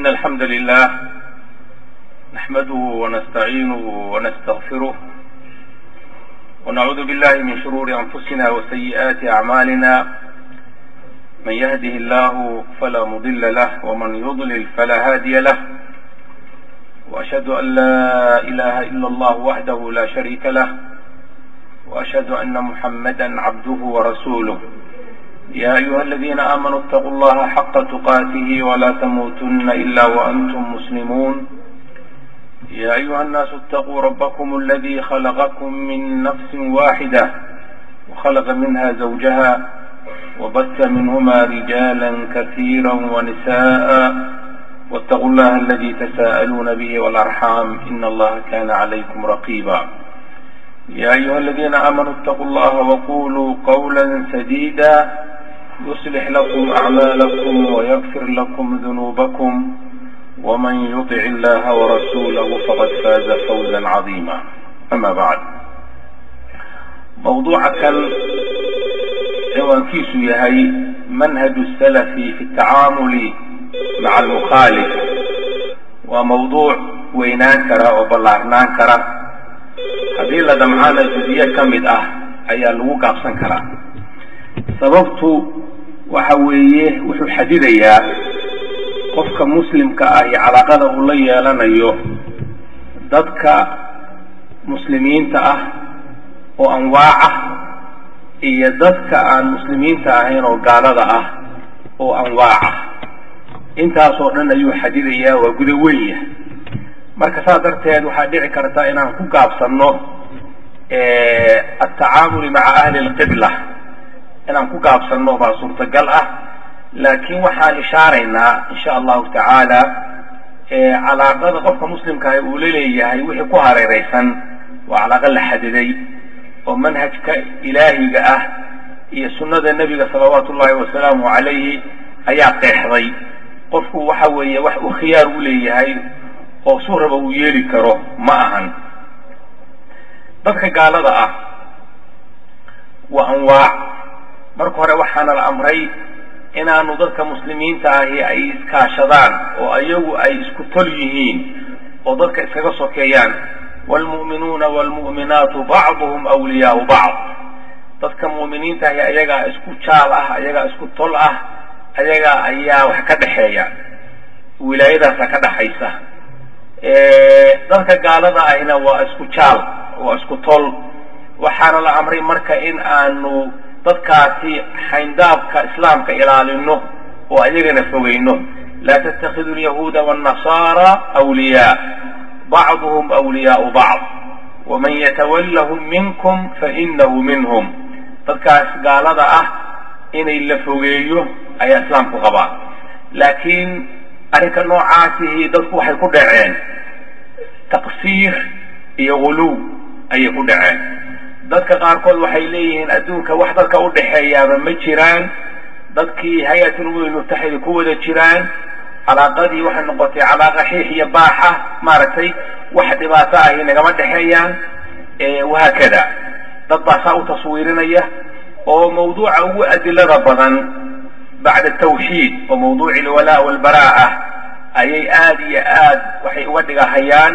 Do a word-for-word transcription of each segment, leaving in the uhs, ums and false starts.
إن الحمد لله نحمده ونستعينه ونستغفره ونعوذ بالله من شرور أنفسنا وسيئات أعمالنا. من يهده الله فلا مضل له ومن يضلل فلا هادي له، وأشهد أن لا إله إلا الله وحده لا شريك له، وأشهد أن محمدا عبده ورسوله. يا أيها الذين آمنوا اتقوا الله حق تقاته ولا تموتن إلا وأنتم مسلمون. يا أيها الناس اتقوا ربكم الذي خلقكم من نفس واحدة وخلق منها زوجها وبث منهما رجالا كثيرا ونساء، واتقوا الله الذي تساءلون به والأرحام إن الله كان عليكم رقيبا. يا أيها الذين آمنوا اتقوا الله وقولوا قولا سديدا يصلح لكم أعمالكم ويغفر لكم ذنوبكم، ومن يطع الله ورسوله فقد فاز فوزا عظيما. أما بعد، موضوع كان عنوانkiisu yahay منهج السلف في التعامل مع المخالف. waa mawduuc weynaan kara oo ballaarnaan kara. haddii la damcaana juziye ka mid ah ayaa lagu gaabsan karaa. sababtu waxa weeye wuxuu xadidayaa qofka muslimka ah iyo calaaqada uu la yeelanayo dadka muslimiinta ah oo anwaac ah iyo dadka aan muslimiinta ahayn oo gaalada ah oo anwaac ah. intaasoo dhan ayuu xadidayaa, waa guda weyn yahay. marka saa darteed waxaa dhici karta inaan ku gaabsanno atacaamuli maca ahli lqibla, inaan ku gaabsanno baa suurtagal ah. laakiin waxaan ishaaraynaa insha allahu tacaala calaaqada qofka muslimkaah uu la leeyahay wixii ku hareeraysan waa calaaqa la xadiday oo manhajka ilaahiga ah iyo sunnada nebiga salawaatu ullahi wasalaamu calayhi ayaa qeexday. qofku waxa weeye wax uu khiyaar u leeyahay oo suu raba uu yeeli karo ma ahan. dadka gaalada ah waa anwaac. marka hore waxaana la amray inaanu dadka muslimiinta ahi ay iskaashadaan oo ayagu ay isku tol yihiin oo dadka iskaga sokeeyaan. waalmu'minuuna waalmu'minaatu bacduhum awliyaau bacd. dadka mu'miniinta ahi ayagaa isku jaal ah, ayagaa isku tol ah, ayaga ayaa wax ka dhexeeya, wilaayadaasa ka dhaxaysa. dadka gaalada ahina waa isku jaal, waa isku tol. waxaana la amray marka in aanu dadkaasi xayndaabka islaamka ilaalino oo ayagana fogeyno. laa tattakidu alyahuuda waannasaara awliyaa bacduhum awliyaau bacd waman yatawallahum minkum fainahu minhum. dadkaas gaalada ah inay la fogeeyo ayaa islaamku qabaa. laakiin arrinka noocaasihi dadku waxay ku dhaceen taqsiir iyo guluw ayay ku dhaceen. dadka qaarkood waxay leeyihiin adduunka wax dadka u dhexeeyaaba ma jiraan. dadkii hay-atul umam almutaxida ku wada jiraan, calaaqadii waxay noqotay calaaqa xiix iyo baax ah, maaragtay wax dhibaato ahi nagama dhexeeyaan wahaakada. dad baa saa u taswiirinaya oo mawduuca ugu adilada badan bacda tawxiid oo mawduuci alwalaa walbaraa'a ayay aad iyo aad waxay uga dhigahayaan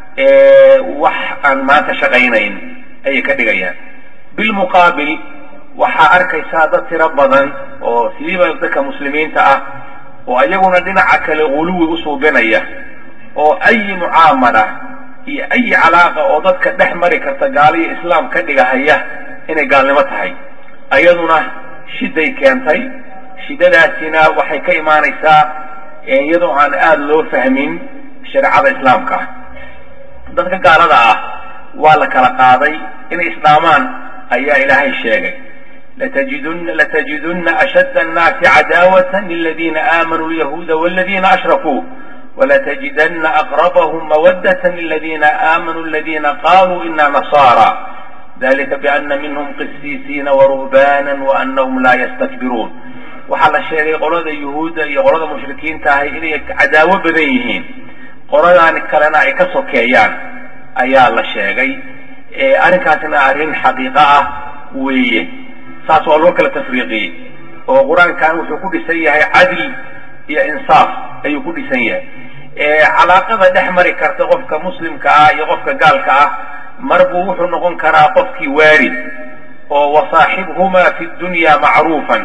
wax aan maanta shaqaynayn ayay ka dhigayaan. bilmuqaabil waxaa arkaysaa dad tiro badan oo siiba dadka muslimiinta ah oo ayaguna dhinaca kale guluwi u suubinaya oo ayi mucaamala iyo ayi calaaqa oo dadka dhex mari karta gaalo iyo islaam ka dhigahaya inay gaalnimo tahay. ayaduna shiday keentay. shidadaasina waxay ka imaanaysaa iyadoo aan aada loo fahmin shareecada islaamka. dadka gaalada ah waa la kala qaaday. inay isdhaamaan ayaa ilaahay sheegay. latajidunna latajidunna ashadda annaasi cadaawatan liladiina aamanuu alyahuuda waladiina ashrakuu walatajidanna aqrabahum mawaddatan liladiina aamanuu aladiina qaaluu ina nasaara dalika biana minhum qisiisiina waruhbaana waanahum laa yastakbiruun. waxaa la sheegay qolada yuhuudda iyo qolada mushrikiinta ahi inay cadaawo badan yihiin, qoladaani kalena ay ka sokeeyaan ayaa la sheegay. arrinkaasna arrin xaqiiqo ah weeye. saas waa loo kala tafriiqiyey oo qur-aankan wuxuu ku dhisan yahay cadli iyo insaaf ayuu ku dhisan yahay. calaaqada dhex mari karta qofka muslimka ah iyo qofka gaalka ah mar buu wuxuu noqon karaa qofkii waarid oo wasaaxibhumaa fi dunya macruufan.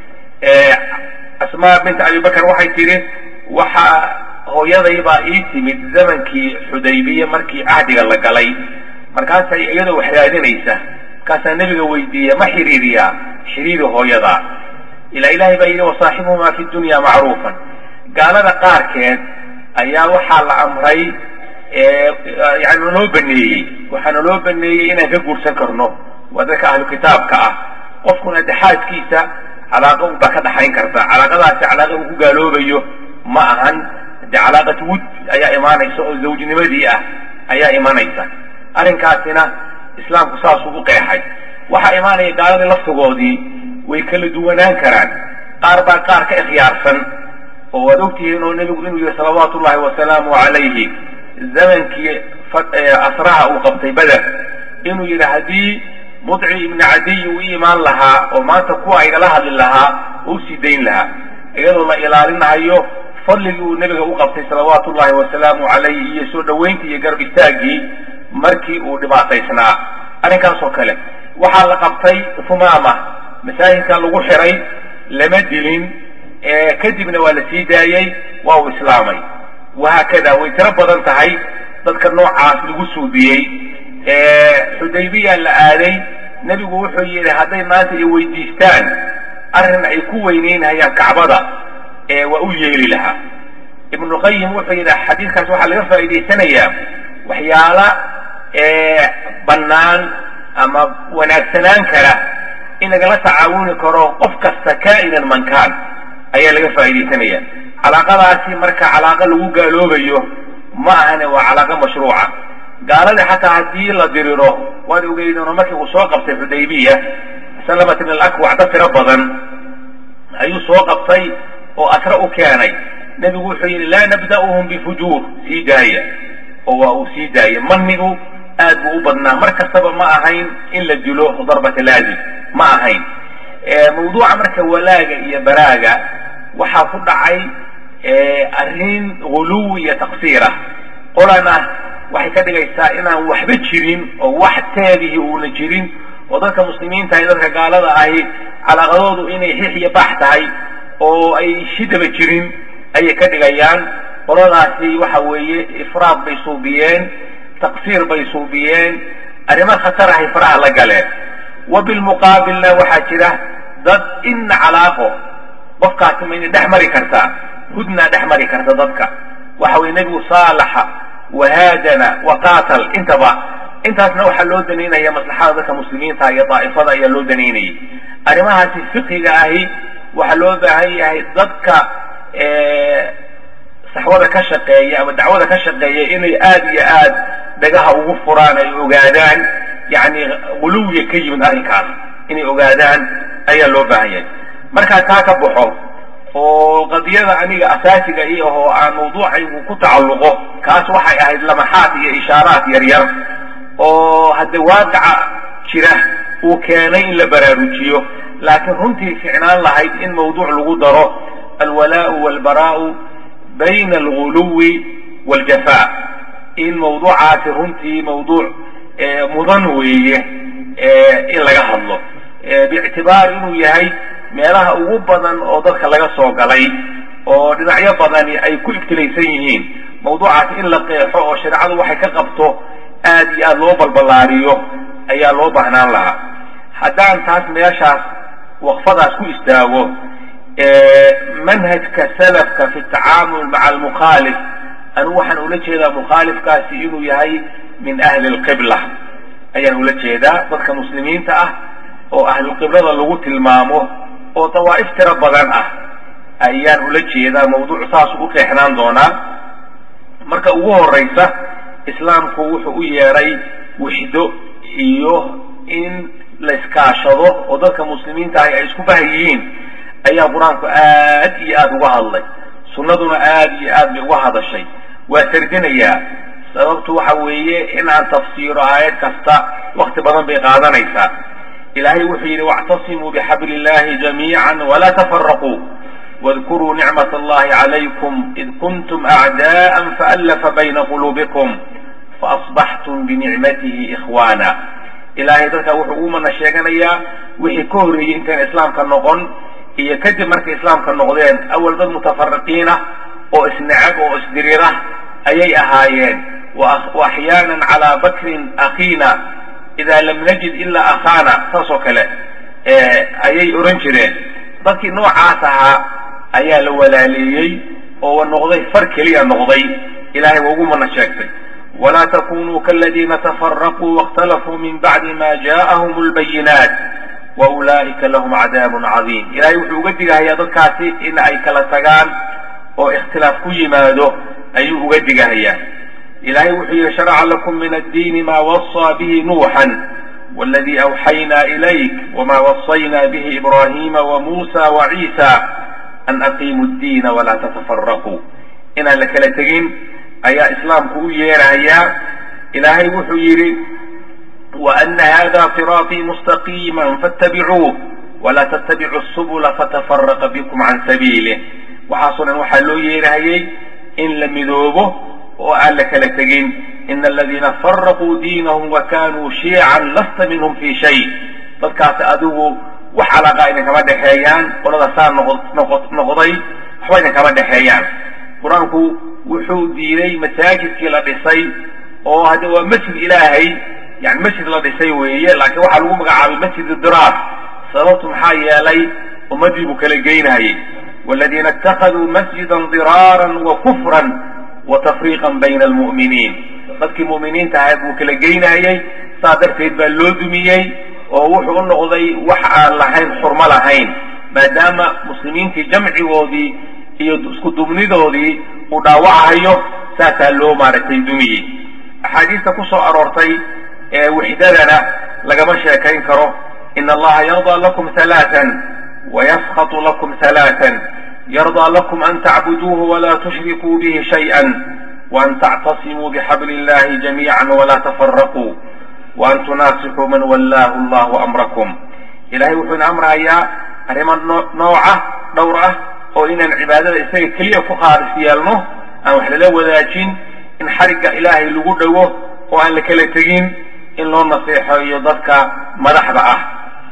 asmaa bint abi bakr waxay tidhi waxa hooyaday baa ii timid zamankii xudaybiye markii cahdiga la galay, markaasay iyadoo wax raadinaysa, markaasaa nebiga weydiiye ma xiriiriyaa? xiriiri hooyadaa. ilaa ilaahay baa yidhi wasaaxibhumaa fi dunya macruufan. gaalada qaarkeed ayaa waxaa la amray yani naloo baneeyey waxaa naloo baneeyey inaan ka guursan karno, waa dadka ahlu kitaabka ah. qofkuna dexaadkiisa calaaqa unbaa ka dhaxayn karta, calaaqadaasi calaaqa uu ku gaaloobayo ma ahan. de calaaqat wud ayaa imaanaysa oo zawjnimadii ah ayaa imanaysa. arrinkaasina islaamku saasuu u qeexay. waxaa imaanaya gaaladii laftigoodii way kala duwanaan karaan, qaar baa qaar ka ikhyaarsan oo waad ogtihiin oo nebigu inuu yihi salawaatu ullahi wasalaamu calayhi zamankii asraha uu qabtay beder inuu yidhi haddii mudci ibni cadiy uu imaan lahaa oo maanta kuwa igala hadli lahaa oo usii dayn lahaa, iyadoo la ilaalinahayo fadligii uu nebiga u qabtay salawaatu ullahi wasalaamu calayhi iyo soo dhoweyntii iyo garab istaagii markii uu dhibaataysnaa. arrinkaas oo kale waxaa la qabtay humaama, masaajidka lagu xiray, lama dilin, kadibna waa la sii daayey, waa uu islaamay. wahaakada way tiro badan tahay dadka noocaas lagu suubiyey. xudaybiya la aaday, nebigu wuxuu yidhi hadday maanta i weydiistaan arrin ay ku weyneynayaan kacbada waa u yeeli lahaa. ibnu qayim wuxuu yidhi xadiidkaas waxaa laga faa'iidaysanayaa waxyaala bannaan ama wanaagsanaan kara in lagala tacaawuni karo qof kasta kaa'inan mankaan ayaa laga faa'iidaysanaya. calaaqadaasi marka calaaqa lagu gaaloobayo ma ahane, waa calaaqa mashruuca. gaaladii xataa haddii la diriro, waad ogeydeenoo markii uu soo qabtay xudaybiya salamat ibn alakwac dad tiro badan ayuu soo qabtay oo asra u keenay. nebigu wuxuu yidhi laa nabda'uhum bifujuur, sii daaya, oo waa uu sii daaya. manigu aad buu u badnaa, mar kastaba ma ahayn in la dilo darbata laazim ma ahayn. mawduuca marka walaaga iyo baraaga waxaa ku dhacay arrin guluwi iyo taqsiirah. qolana waxay ka dhigaysaa inaan waxba jirin oo wax teedihi uuna jirin, oo dadka muslimiinta iyo dadka gaalada ahi calaaqadoodu inay xix iyo baax tahay oo ay shidaba jirin ayay ka dhigayaan. qoladaasi waxa weeye ifraad bay suubiyeen, taqsiir bay suubiyeen, arrimo khatar ahay faraha la galeen. wabilmuqaabilna waxaa jira dad ina calaaqo qofkaasi mayna dhex mari kartaa, hudnaa dhex mari karta dadka. waxa weye nebigu saalaxa wahaadana waqaatal, intaba intaasna waxaa loo danaynaya maslaxada dadka muslimiinta iyo daa'ifada ayaa loo danaynayay. arrimahaasi fiqiga ahi waxaa loo baahan yahay dadka saxwada ka shaqeeya ama dacwada ka shaqeeya inay aad iyo aad dhagaha ugu furaan, ay ogaadaan yani guluwiga ka yimid arrinkaas inay ogaadaan ayaa loo baahan yahay. markaa taa ka baxo oo qadiyada aniga asaasiga i ahoo aan mawduucaygu ku tacalluqo, kaas waxay ahayd lamaxaad iyo ishaaraad yaryar oo hadde waaqaca jira uu keenay in la baraarujiyo, laakiin runtii ficnaan lahayd in mawduuc lagu daro alwalaau walbaraau bayna alguluwi waljafaa. in mawduucaasi runtii mawduuc mudan weeye in laga hadlo, biictibaar inuu yahay meelaha ugu badan oo dadka laga soo galay oo dhinacyo badani ay ku ibtilaysan yihiin. mawduucaasi in la qeexo oo shareecadu waxay ka qabto aad iyo aad loo balballaariyo ayaa loo baahnaan lahaa. haddaan taas meeshaas waqfadaas ku istaago, manhajka salafka fi tacaamul maca almukhaalif, anigu waxaan ula jeedaa mukhaalifkaasi inuu yahay min ahli alqibla ayaan ula jeedaa. dadka muslimiinta ah oo ahlulqiblada lagu tilmaamo oo dawaa'if tiro badan ah ayaan ula jeedaa. mawduuc saas u qeexnaan doonaa. marka ugu horeysa, islaamku wuxuu u yeedhay wixdo iyo in la iskaashado oo dadka muslimiinta ahi ay isku bah yihiin ayaa qur-aanku aad iyo aad uga hadlay, sunnaduna aad iyo aad bay uga hadashay. waa tardinayaa, sababtu waxa weeye in aan tafsiiro aayad kasta wakti badan bay qaadanaysaa. ilaahay wuxuu yidhi wactasimuu bixabli illahi jamiican walaa tafaraquu, واذكروا نعمة الله عليكم إذ كنتم أعداء فألف بين قلوبكم فأصبحتم بنعمته إخوانا. إلهي dadka wuxuu ugu mana sheeganayaa wixii ka horreeyay intaan islaamka noqon iyo kadib markay islaamka noqdeen awal dad mutafarriqiin ah oo isnacab oo isdiriira ayay ahaayeen wa ahyaanan calaa bakrin akhiina idaa lam najid ilaa akhaana saasoo kale ayay oran jireen. dadkii noocaas ahaa ayaa la walaaleeyey oo noqday far keliya noqday. ilaahay waa ugu mana sheegtay ولا تكونوا كالذين تفرقوا واختلفوا من بعد ما جاءهم البينات وأولئك لهم عذاب عظيم. إلهي وحو قدقها يا ذكاتي إن أي كلا تغان أو اختلاف كل ما ذو أي قدقها هي. إلهي وحو شرع لكم من الدين ما وصى به نوحا والذي أوحينا إليك وما وصينا به إبراهيم وموسى وعيسى أن أقيموا الدين ولا تتفرقوا. إن لك لتقين أي إسلام كوير هيا. إلهي وحيري وأن هذا صراطي مستقيما فاتبعوه ولا تتبعوا السبل فتفرق بكم عن سبيله. وحاصلا وحلو يرهي إن لم يذوبه وقال لك لتجين إن الذين فرقوا دينهم وكانوا شيعا لست منهم في شيء. فكات أدوه وحلقا إنك ما دحيان ولا صار نغضي حوينك ما دحيان. قرآنك wuxuu diiday masaajidkii la dhisay oo hada waa masjid ilaahay yani masjid la dhisay weeye laakiin waxa lagu magacaabay masjid diraar sababtu maxaa yeelay ummadii buu kala geynayay. والذين اتخذوا مسجدا ضرارا وكفرا وتفريقا بين المؤمنين. dadkii muuminiinta ahaa buu kala geynayay saa darteed baa loo dumiyey oo wuxuu u noqday wax aan lahayn xurmo lahayn maadaama muslimiintii jamcigoodii iyo isku dumnidoodii uu dhaawacayo saasaa loo maaragtay dumiyey. axaadiista ku soo aroortay ee wixdadana lagama sheekayn karo. ina allaha yardaa lakum halaatan wayaskatu lakum halaatan yardaa lakum an tacbuduuhu walaa tushrikuu bihi shayئa waan tactasimuu bixabli illahi jamiica walaa tafaraquu waan tunaasixuu man wallaahu allahu amrakum. ilahay wuxuuna amrayaa arrimo nooca dhowr ah oo inaan cibaadada isaga keliya ku khaalis yeelno aan wax lala wadaajin in xarigga ilaahay lagu dhawo oo aan la kala tegin in loo naseexeeyo dadka madaxda ah.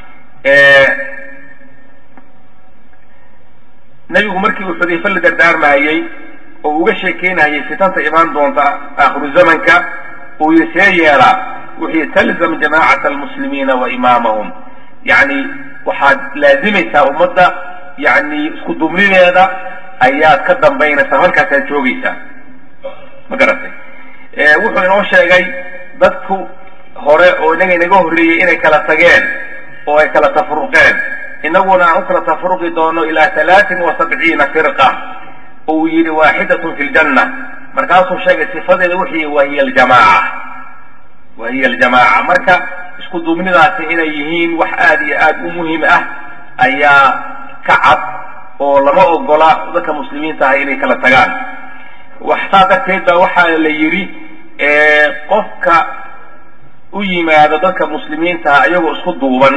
nebigu markii uu xudayfa la dardaarmayey oo uga sheekeynayay fitanta imaan doonta aakhiru zamanka uu yidhi see yeelaa wuxuu talzam jamaacata almuslimiina wa imaamahum yani waxaad laazimaysaa ummadda يعني isku dumnideeda ayaad ka dambaynaysaa halkaasaad joogaysaa ma garatay. wuxuu inoo sheegay dadku hore oo inaga inaga horreeyey inay kala tageen oo ay kala tafaruqeen inaguna aan u kala tafaruqi doono ilaa alaain wa sabciina firqa uu yidhi waaxidatun fi ljanna. markaasuu sheegay sifadeeda wixii wahiya aljamaaca wahiya aljamaaca. marka isku dumnidaasi inay yihiin wax aad iyo aad u muhiim ah ayaa kacad oo lama ogola dadka muslimiinta ah inay kala tagaan. waxtaa darteed baa waxaa la yidhi qofka u yimaado dadka muslimiinta ah iyagoo isku duuban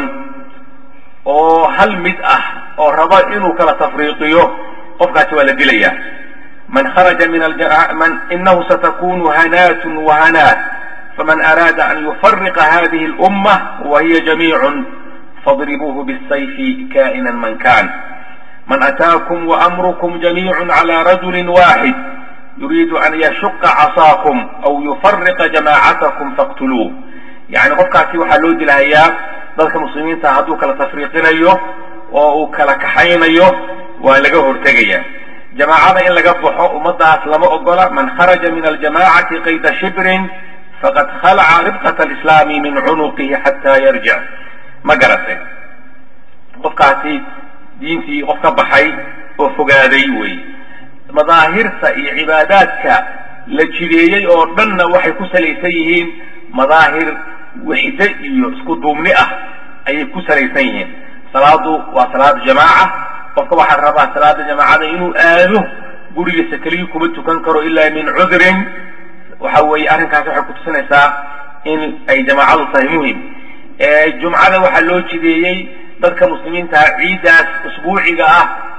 oo hal mid ah oo raba inuu kala tafriiqiyo qofkaasi waa la dilayaa. man kharaja min man inahu satakunu hanaatun wahanaat faman araada an yufariqa hadihi اlumma wahiya jamiicun فاضربوه بالسيف كائنا من كان. من أتاكم وأمركم جميع على رجل واحد يريد أن يشق عصاكم أو يفرق جماعتكم فاقتلوه. يعني قفكاتي وحلود الهياب ذلك المسلمين تهدوا كلا تفريقين أيوه وكلا كحين أيوه ولقوه ارتقيا. جماعة إن لقفوا ومضى أسلام أقولا من خرج من الجماعة قيد شبر فقد خلع ربقة الإسلام من عنقه حتى يرجع. ma garatay qofkaasi diintii qof ka baxay oo fogaaday wey. madaahirta iyo cibaadaadka la jideeyey oo dhanna waxay ku salaysan yihiin madaahir wixde iyo isku duubni ah ayay ku salaysan yihiin. salaadu waa salaad jamaaca. qofka waxaa rabaa salaada jamaacada inuu aado gurigiisa keliya kuma tukan karo ilaa min cudrin. waxa weeye arrinkaasi waxay ku tusinaysaa in ay jamaacadu tahay muhim. jumcada waxaa loo jideeyey dadka muslimiinta ciidaas usbuuciga ah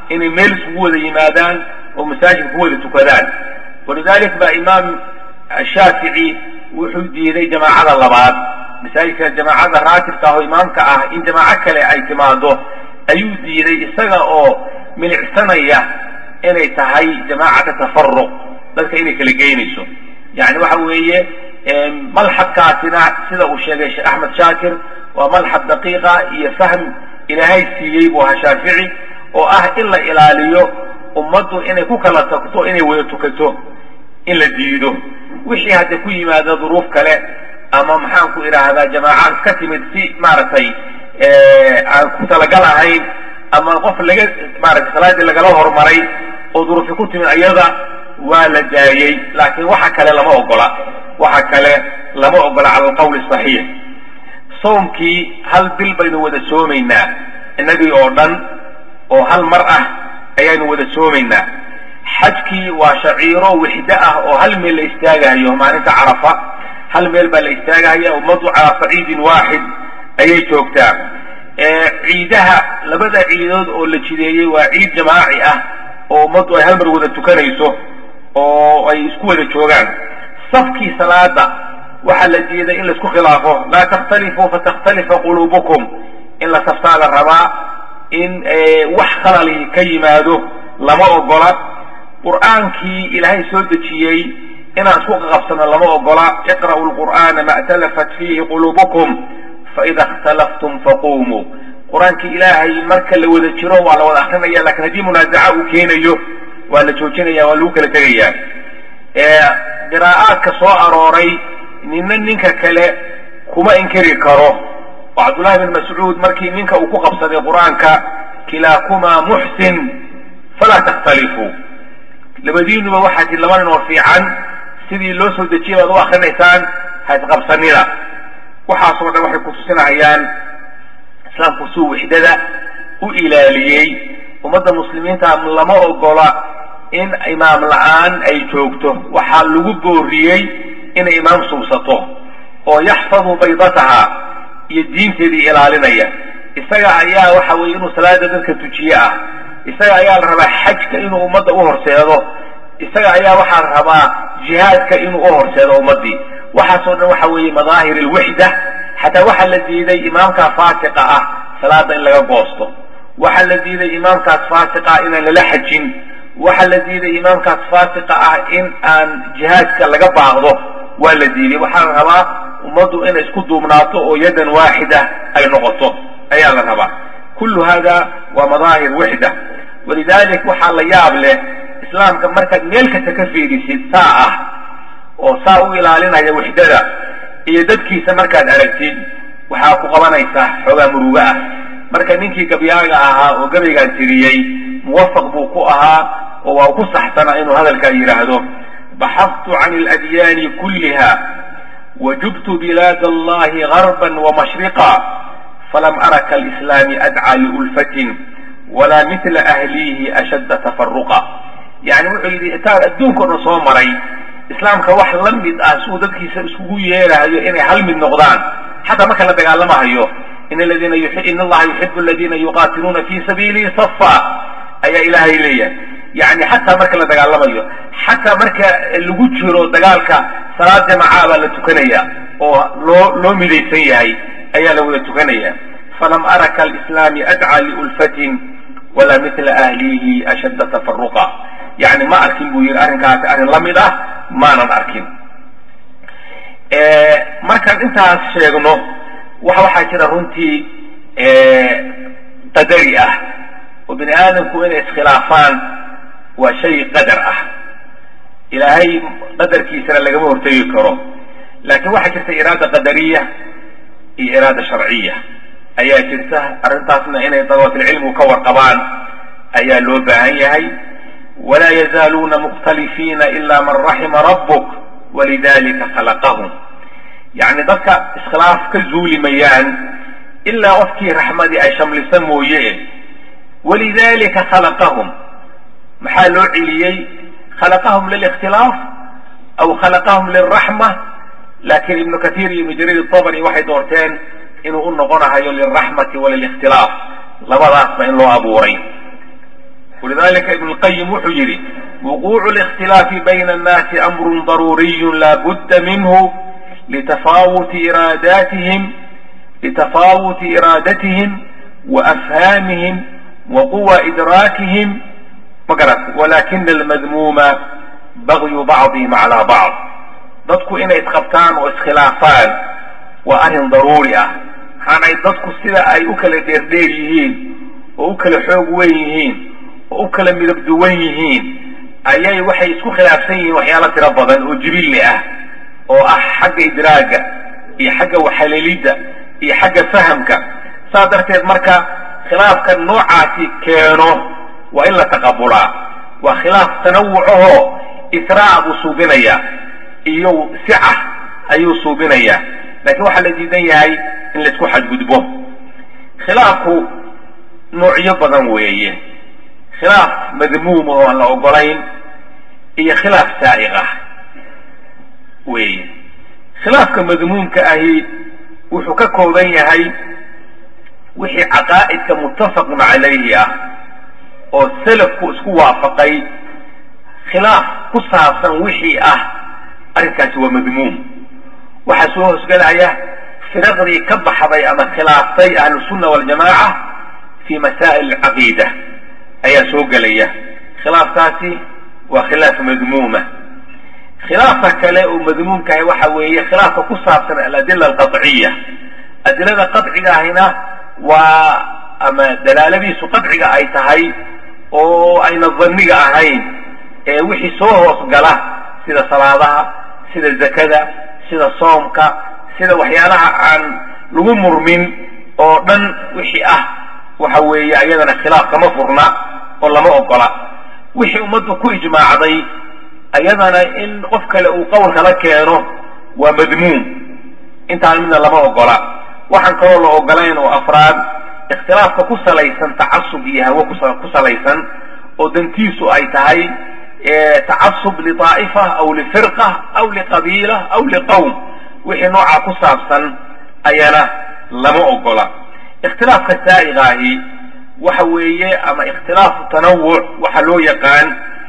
inay meel isugu wada yimaadaan oo masaajid ku wada tukadaan. walidalik baa imaam shaafici wuxuu diiday jamaacada labaad, masaajidka jamaacada raatibka ah oo imaamka ah in jamaaco kale ay timaado ayuu diiday, isaga oo milicsanaya inay tahay jamaacata tafaruq, dadka inay kala geynayso. yani waxa weeye malxadkaasina sida uu sheegay sheekh axmed shaakir waa malxad daqiiqa iyo fahm ilaahay siiyey buu ahaa shaafici, oo ah in la ilaaliyo ummaddu inay ku kala tagto inay wada tukato, in la diido. wixii hadda ku yimaada duruuf kale ama maxaan ku idhaahdaa jamaacaad ka timid si maaragtay aan ku talagal ahayn ama qof laga maaragtay salaadii lagala hormaray oo duruufi ku timid ayada waa la daayey, laakiin waxa kale lama ogola waxa kale lama ogola cala alqawli saxiix. soomkii hal bil baynu wada soomaynaa innagii oo dhan oo hal mar ah ayaanu wada soomaynaa. xajkii waa shaciiro wixdo ah oo hal meel la istaagayo maalinta carafa, hal meel baa la istaagaya, ummaddu calaa saciidin waaxid ayay joogtaa. ciidaha labada ciidood oo la jideeyey waa ciid jamaaci ah oo ummaddu ay hal mar wada tukanayso oo ay isku wada joogaan. safkii salaada waxaa la diiday in laisku khilaafo, laa takhtalifuu fatakhtalifa quluubukum, in la saftaa la rabaa, in wax khalali ka yimaado lama ogola. qur'aankii ilaahay soo dejiyey inaan isku qaqabsano lama ogola. iqra'u lqur'aana ma talafat fiihi quluubukum faida اkhtalaftum faqumuu. qur-aankii ilaahay marka la wada jiro waa la wada akrinaya, lakin haddii munaazaca uu keenayo waa la joojinaya, waa lagu kala tegaya. qiraa'aadka soo arooray nina ninka kale kuma inkiri karo. oo cabdullahi bin mascuud markii ninka uu ku qabsaday qur-aanka, kilaakumaa muxsin falaa takhtalifuu, labadiinuba waxaa tii laba nin oo fiican, sidii loo soo dejiyay baad u akrinaysaan, ha isqabsanina. waxaasoo dhan waxay kutusinahayaan islaamku suu wixdada u ilaaliyey. ummadda muslimiinta lama ogola in imaam la-aan ay joogto, waxaa lagu booriyey inay imaam suubsato oo yaxfadu baydataha iyo diinteedii ilaalinaya. isaga ayaa waxa weeye inuu salaada dadka tujiye ah, isaga ayaa la rabaa xajka inuu ummadda u horseedo, isaga ayaa waxaa la rabaa jihaadka inuu u horseedo ummaddii. waxaasoo dhan waxa weeye madaahir alwixda. xataa waxaa la diiday imaamkaa faasiqa ah salaada in laga goosto, waxaa la diiday imaamkaas faasiqa ah inaan lala xajin, waxaa la diiday imaamkaas faasiqa ah in aan jihaadka laga baaqdo, waa la diiday. waxaa la rabaa ummaddu inay isku duubnaato oo yadan waaxida ay noqoto ayaa la rabaa. kullu hada waa madaahir wixda. walidalik waxaa la yaab leh islaamka markaad meel kasta ka fiirisid saa ah oo saa u ilaalinaya wixdada iyo dadkiisa markaad aragtid waxaa ku qabanaysaa xoogaa muruga ah. marka ninkii gabyaaga ahaa oo gabaygaan tiriyey muwafaq buu ku ahaa oo waa ku saxsanaa inuu hadalkaa yidhaahdo: baxaftu can aladyaani kulliha wajubtu bilaad allahi garban wamashriqa falam ara kalislaami adcaa liulfatin walaa mitla ahliihi ashadda tafaruqa. yani wuxuu yidhi itaan adduunka o dhan soo maray islaamka wax la mid ah suu dadkiisa iskugu yeerahayo inay hal mid noqdaan, xataa marka la dagaalamahayo in aladiina in allaha yuxibu aladiina yuqaatiluuna fi sabiilihi safa ayaa ilaahay leeyahay. yani xataa marka la dagaalamayo, xataa marka lagu jiro dagaalka salaad jamacaa baa la tukanaya oo loo loo midaysan yahay ayaa la wada tukanaya. falam ara kalislaami adcaa liulfatin walaa mitla ahlihi ashadda tafaruqa. yani ma arkin buu yidhi arrinkaasi arrin la mid ah maanan arkin. markaan intaas sheegno waxa waxaa jira runtii qadari ah oo bini aadamku inay iskhilaafaan waa shay qadar ah. ilaahay qadarkiisana lagama hortegi karo, laakiin waxaa jirta iraada qadariya iyo iraada sharciya ayaa jirta. arrintaasna inay dalabatilcilmigu ka warqabaan ayaa loo baahan yahay. walaa yazaaluuna mukhtalifiina ila man raxima rabbuk walidalika khalaqahum. yani dadka iskhilaaf ka zuuli mayaan ilaa qofkii raxmadii ay shamlisa mooye. walidalika khalaqahum maxaa loo celiyey? khalaqahum lilikhtilaaf aw khalaqahum lilraxma. laakiin ibnu kathiir iyo ibnu jariir itabari waxay doorteen inuu u noqonahayo lilraxmati walilikhtilaaf, labadaasba in loo abuuray. ولذلك ابن القيم وحجري وقوع الاختلاف بين الناس أمر ضروري لا بد منه لتفاوت إراداتهم لتفاوت إرادتهم وأفهامهم وقوى إدراكهم ولكن المذموم بغي بعضهم على بعض. dadku inay isqabtaan oo iskhilaafaan waa arrin daruuri ah, waxaanay dadku sida ay u kala dheerdheer yihiin oo u kala xoog weyn yihiin oo u kala midab duwan yihiin ayay waxay isku khilaafsan yihiin waxyaalo tiro badan oo jibilli ah oo ah xagga idraaga iyo xagga waxalelidda iyo xagga fahamka. saa darteed marka khilaafka noocaasi keeno waa in la taqabulaa. waa khilaaf tanawucahoo israa buu suubinaya iyo sica ayuu suubinaya, laakiin waxaa la diidan yahay in laisku xadgudbo. khilaafku noocyo badan weeye. khilaaf madmuum oo aan la ogolayn iyo khilaaf saa'iq ah weeye. khilaafka madmuumka ahi wuxuu ka kooban yahay wixii caqaa'idka muttafaqun calayhi ah oo salafku isku waafaqay. khilaaf ku saabsan wixii ah arrinkaasi waa madmuum. waxaa soo hoosgelaya firaqdii ka baxday ama khilaaftay ahlusunna waljamaaca fi masaa'il alcaqiida ayaa soo gelaya. khilaafkaasi waa khilaaf madmuuma. khilaafka kale oo madmuumkaah waxa weeye khilaafka ku saabsan aladila alqaطciya. adilada qadciga ahina waa ama dalaaladiisu qadciga ay tahay oo ayna dhanniga ahayn ee wixii soo hoos gala sida salaadaha, sida zakada, sida soomka, sida waxyaalaha aan lagu murmin oo dhan wixii ah waxa weeye ayadana khilaaf kama furna oo lama ogola. wixii ummaddu ku ijmaacday ayadana in qof kale uu qowl kala keeno waa madmuum. intaan midna lama ogola. waxaan kaloo la ogolayn oo afraad ikhtilaafka ku salaysan tacasub iyo hawo ku salaysan oo dantiisu ay tahay tacasub liطaa'ifa aw lifirqa aw liqabiila aw liqowm. wixii noocaa ku saabsan ayana lama ogola. ikhtilaafka saa'iqaahi waxa weeye ama ikhtilaafu tanawuc waxa loo yaqaan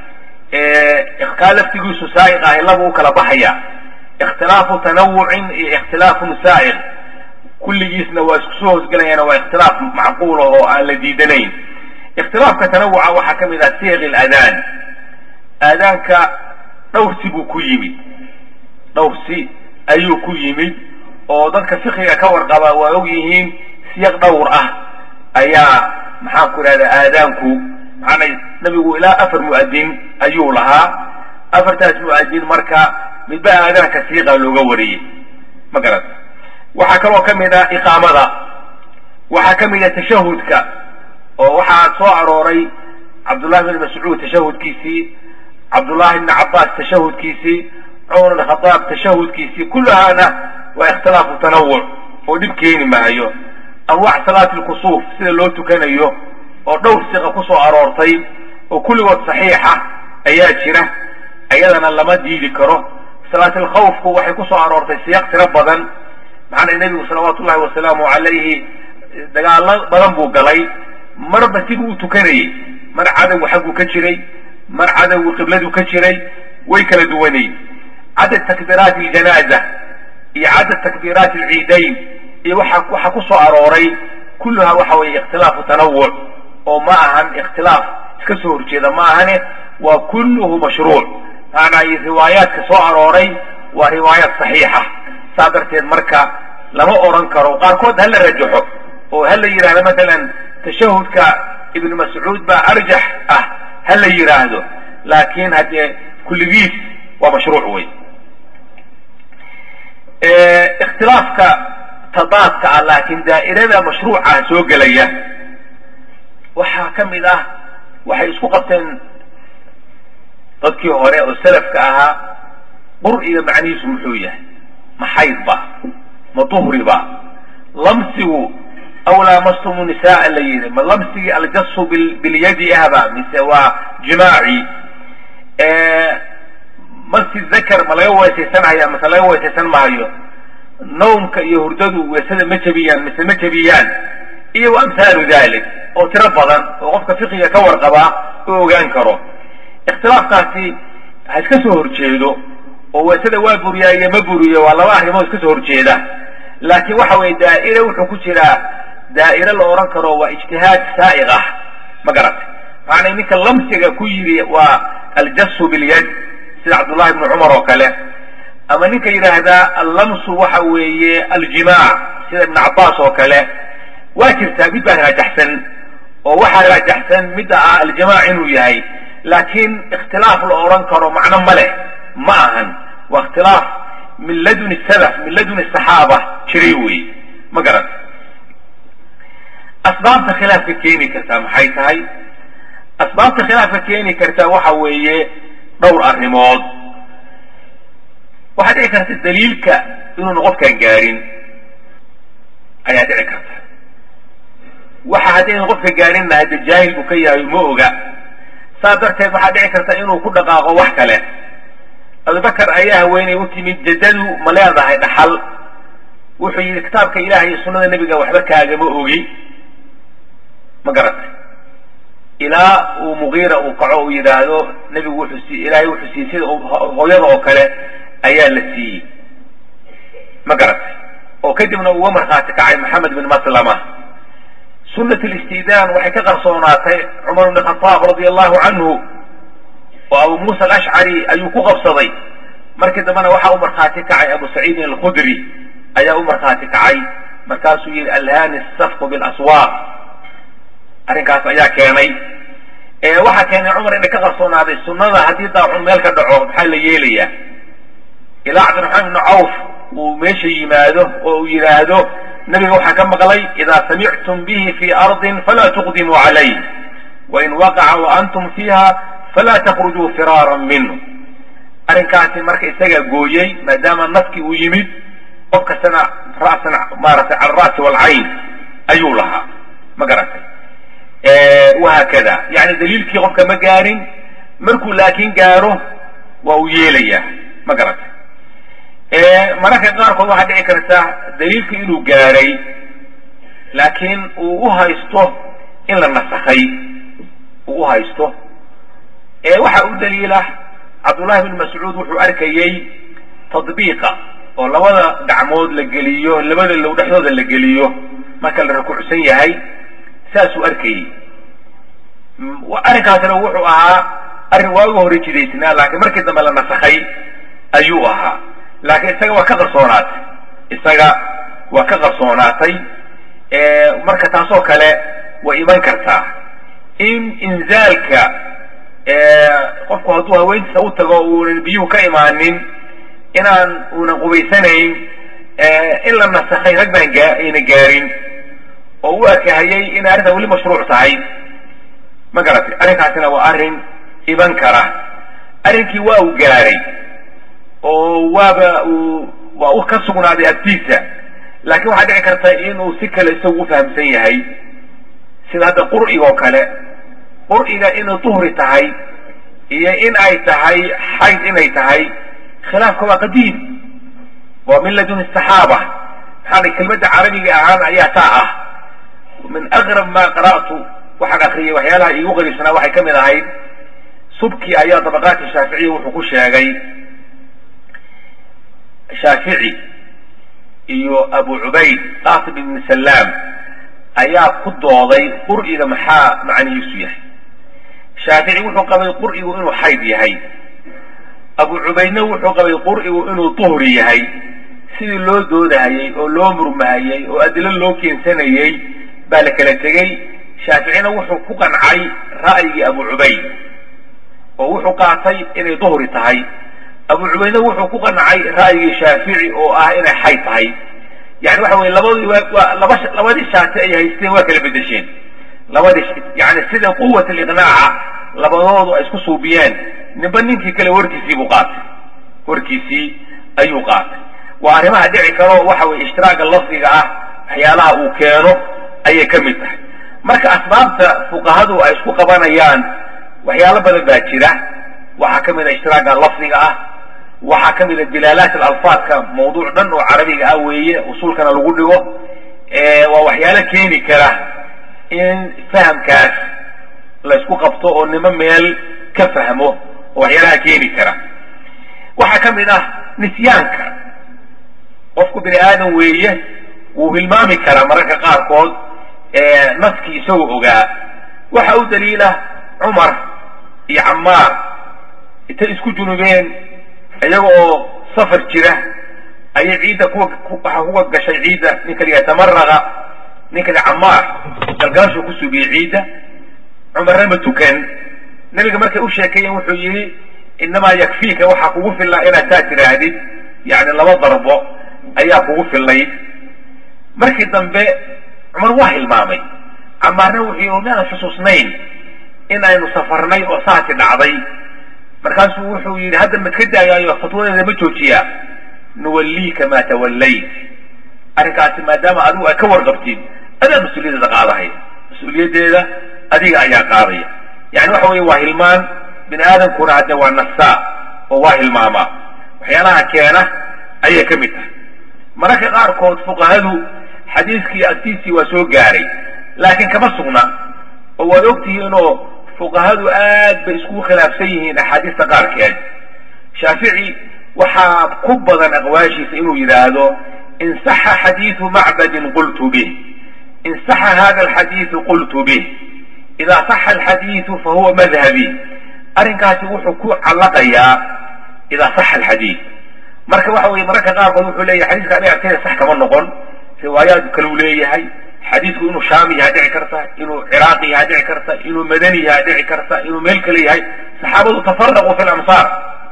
kaa laftigiisu saa'iq ahi laba u kala baxaya. ikhtilaafu tanawucin iyo ikhtilaafun saa'iq kulligiisna waa isku soo hoosgelayana waa ikhtilaaf macquul oo aan la diidanayn. ikhtilaafka tanawuca waxaa ka mid ah siiq aladaan. aadaanka dhowrsi buu ku yimid dhowrsi ayuu ku yimid oo dadka fiqiga ka warqaba waa og yihiin siyaq dhowr ah ayaa maxaan ku idhahda aadaanku maanay nabigu ilaa afar mu'adin ayuu lahaa. afartaas mu'adin marka midba aadaanka siiqa looga wariyey ma garat. waxaa kaloo ka mid ah iqaamada. waxaa ka mid ah tashahudka oo waxaa soo arooray cabdullahi bin mascuud tashahudkiisii, cabdullahi bni cabbaas tashahudkiisii, cumar bn khadaab tashahudkiisii. kullahaana waa ikhtilaafu tanawuc oo dhib keeni maayo. anwaac salaati lkusuuf sida loo tukanayo oo dhowr siqa ku soo aroortay oo kulligood saxiixa ayaa jira, ayadana lama diidi karo. salaat alkhawfku waxay ku soo aroortay siyaq tiro badan. maxaana nebigu salawaatu ullahi wasalaamu calayhi dagaalo badan buu galay. marba siduu u tukanayey, mar cadowgu xagguu ka jiray, mar cadowgu qibladu ka jiray, way kala duwanayd. cadad takbiiraat aljanaaza iyo cadad takbiiraat alciidayn iyo waxa waxa ku soo arooray kulluha waxa weeye ikhtilaafu tanawuc oo ma ahan ikhtilaaf iska soo horjeeda ma ahane waa kulluhu mashruuc. maanaa riwaayaadka soo arooray waa riwaayaad saxiixa. saa darteed marka lama oran karo. qaarkood ha la rajaxo oo ha la yidhahdo maalan tashahudka ibnu mascuud baa arjax ah ha la yidhaahdo, laakiin haddee kulligiis waa mashruuc wey. ikhtilaafka tadaadka ah laakiin daa'irada mashruucaha soo gelaya waxaa ka mid ah waxay isku qabteen dadkii hore oo salafka ahaa qur'iga macnihiisu muxuu yahay. ma xaydba ma duhriba? lamsigu aw laamastumu nisaa la yidhi ma lamsigii aljasu bilyadi ahba mise waa jimaaci? masi zakar ma laga weesaysanaya mise laga weesaysan maayo? nawmka iyo hurdadu weesada ma jebiyaan mise ma jebiyaan? iyo amhaalu dalik oo tiro badan oo qofka fiqiga ka warqabaa ogaan karo. ikhtilaafkaasi ha iska soo horjeedo oo weesada waa buriyaa iyo ma buriyo waa laba arrimood iska soo horjeeda, laakiin waxa weeye daa'ira wuxuu ku jiraa daa'ira la oran karo waa ijtihaad saa'iq ah, ma garatay. macnaa ninka lamsiga ku yidhi waa aljasu bilyad sida cabdullahi ibnu cumar oo kale, ama ninka yidhaahdaa allamsu waxa weeye aljimaac sida ibnu cabbaas oo kale. waa jirtaa mid baa raajaxsan oo waxaa raajaxsan midda ah aljimaac inuu yahay, laakiin ikhtilaaf la oran karo macno ma leh, ma ahan. waa ikhtilaaf min laduni salaf min laduni saxaaba jiray wey, ma garat. asbaabta khilaafka keeni kartaa maxay tahay? asbaabta khilaafka keeni kartaa waxa weeye dhowr arrimood. waxaa dhici karta daliilka inuuna qofkaan gaarin ayaa dhici karta. waxa haddaynu qofka gaarinna hadda jaahil buu ka yahay ma oga, saa darteed waxaa dhici karta inuu ku dhaqaaqo wax kale. abubakar ayaa haweenay u timid, jaddadu ma leedahay dhaxal? wuxuu yidhi kitaabka ilaah iyo sunnada nebiga waxba kaagama ogi, ma garatay. ilaa uu mugiira uu kaco uu yidhaahdo nebigu wuxuu sii ilaahay wuxuu siiyey sida hooyada oo kale ayaa la siiyey, ma garatay. oo kadibna uga markhaati kacay maxamed bin maslama. sunnat alistidaan waxay ka qarsoonaatay cumar bn khataab radia allahu canhu, oo abu muusa alashcari ayuu ku qabsaday. markii dambena waxaa u markhaati kacay abu saciidin alkhudri ayaa u markhaati kacay, markaasuu yidhi alhaani asafqu bilaswaaq. arrinkaas ayaa keenay waxaa keenay cumar inay ka qarsoonaaday sunnada haddii daacun meel ka dhaco maxaa la yeelayaa. ilaa cabdiraxmaan ibnu cawf uu meesha yimaado oo uu yidhaahdo nabiga waxaan ka maqlay idaa samictum bihi fii ardin falaa tuqdimuu calayh wain waqaca wa antum fiiha falaa takhrujuu firaaran minhu. arrinkaasi marka isagaa gooyey maadaama naskii uu yimid, qof kastana ra'san maaragtay cala ra'si walcayn ayuu lahaa, ma garatay. wahaakada yani daliilkii qofka ma gaarin, markuu laakiin gaaro waa uu yeelayaa, ma garatay. mararka qaarkood waxaa dhici karta daliilkii inuu gaaray laakiin uu u haysto in la nasakhay, uu u haysto. waxaa u daliila cabdullahi bin mascuud wuxuu arkayey tadbiiqa oo labada gacmood la geliyo, labada low dhexdooda la geliyo marka la rukuucsan yahay, saasuu arkayey. arrinkaasna wuxuu ahaa arrin waaga hore jidaysnaa, laakiin markii dambe la nasakhay ayuu ahaa. laakiin isaga waa ka qarsoonaatay isaga waa ka qarsoonaatay marka taasoo kale way iman kartaa in inzaalka qofku hadduu haweentiisa u tago uunan biyuhu ka imaanin, inaan uunan qubaysanayn, in la nasakhay rag baan ayna gaarin oo u arkahayay inay arrintaa weli mashruuc tahay, ma garatay. arrinkaasina waa arrin iman kara. arrinkii waa uu gaaray oo waaba uu waa u ka sugnaaday agtiisa, laakiin waxaa dhici karta inuu si kale isagu u fahamsan yahay, sida hadda qur'iga oo kale. qur'iga inay duhri tahay iyo in ay tahay xayd inay tahay, khilaafka waa qadiim, waa min laduni saxaaba. maxaa kelmadda carabiga ahaan ayaa taa ah. min aqrab ma qara'tu waxaan akriyay waxyaalaha iigu qariibsanaa waxay ka mid ahayd subki ayaa dabaqaadka shaaficiya wuxuu ku sheegay shaafici iyo abu cubayd qaasim ibn salaam ayaa ku dooday qur'iga maxaa macnihiisu yahay. shaafici wuxuu qabay qur'igu inuu xayd yahay, abu cubaydna wuxuu qabay qur'igu inuu duhri yahay. sidii loo doodahayey oo loo murmahayey oo adilo loo keensanayey baa la kala tegey. shaaficina wuxuu ku qancay ra'yigii abu cubayd oo wuxuu qaatay inay duhri tahay, abu cubaydna wuxuu ku qancay ra'yigii shaafici oo ah inay xayd tahay. yani waxa weye labadii waa laba labadii shaati ay haysteen waa kala bedesheen. labadii yani sida quwat aliqnaaca labadoodu ay isku suubiyeen, ninba ninkii kale warkiisii buu qaatay, warkiisii ayuu qaatay. waa arrimaha dhici karo waxa weye ishtiraaga lafdiga ah waxyaalaha uu keeno ayay ka mid tahay. marka asbaabta fuqahadu ay isku qabanayaan waxyaalo badan baa jira. waxaa ka mid a ishtiraaga lafdiga ah, waxaa ka mid a dilaalaat alalfaadka, mawduuc dhan oo carabiga ah weeye, usuulkana lagu dhigo. waa waxyaalo keeni kara in fahamkaas la isku qabto oo nima meel ka fahmo oo waxyaalaha keeni kara. waxaa ka mid ah nisyaanka. qofku bini aadan weeye wuu hilmaami karaa mararka qaarkood naskii isagoo ogaa. waxa u daliila cumar iyo camaar intay isku junubeen iyaga oo safar jira ayay ciidda waxa kuga gashay ciidda ninka liga tamaraqa ninka liga camaar galgaashu ku sugiyey ciidda. cumarna ma tukan. nabiga markay u sheekeeyeen wuxuu yidhi inamaa yakfiika waxaa kugu fillaa inaad taa tiraahdid yani laba darbo ayaa kugu fillayd. markii dambe cumar waa hilmaamay. camaarna wuxuu maadan xusuusnayn in aynu safarnay oo saasi dhacday. markaasuu wuxuu yidhi hadda mad ka daayaayo fatwadeeda ma joojiyaa. nuwalliika maa tawallayt. arrinkaasi maadaama adigu ay ka warqabtid adaa mas-uuliyaddeeda qaadahay. mas-uuliyaddeeda adiga ayaa qaadaya. yani waxa weeye waa hilmaan. bini aadamkuna hadde waa nasaa oo waa hilmaamaa. waxyaalaha keena ayay ka mid tahay. mararka qaarkood fuqahadu xadiiskii agtiisii waa soo gaaray laakiin kama sugna. oo waad ogtihiin oo fuqahadu aad bay isku khilaafsan yihiin axaadiista qaarkeed. shaafici waxaa ku badan aqwaashiisa inuu yidhaahdo in saxa xadiidu macbadin qultu bih, in saxa hada alxadiidu qultu bih, idaa saxa alxadiidu fahuwa madhabi. arrinkaasi wuxuu ku callaqayaa idaa saxa alxadiid. marka waxa weye mararka qaarkood wuxuu leeyahay xadiiska aniga agtayda sax kama noqon, riwaayaad kaleu leeyahay. xadiidku inuu shaami yahay dhici karta, inuu ciraaqi yahay dhici karta, inuu madani yahay dhici karta, inuu meel kale yahay. saxaabadu tafaraqu fi lamsaar.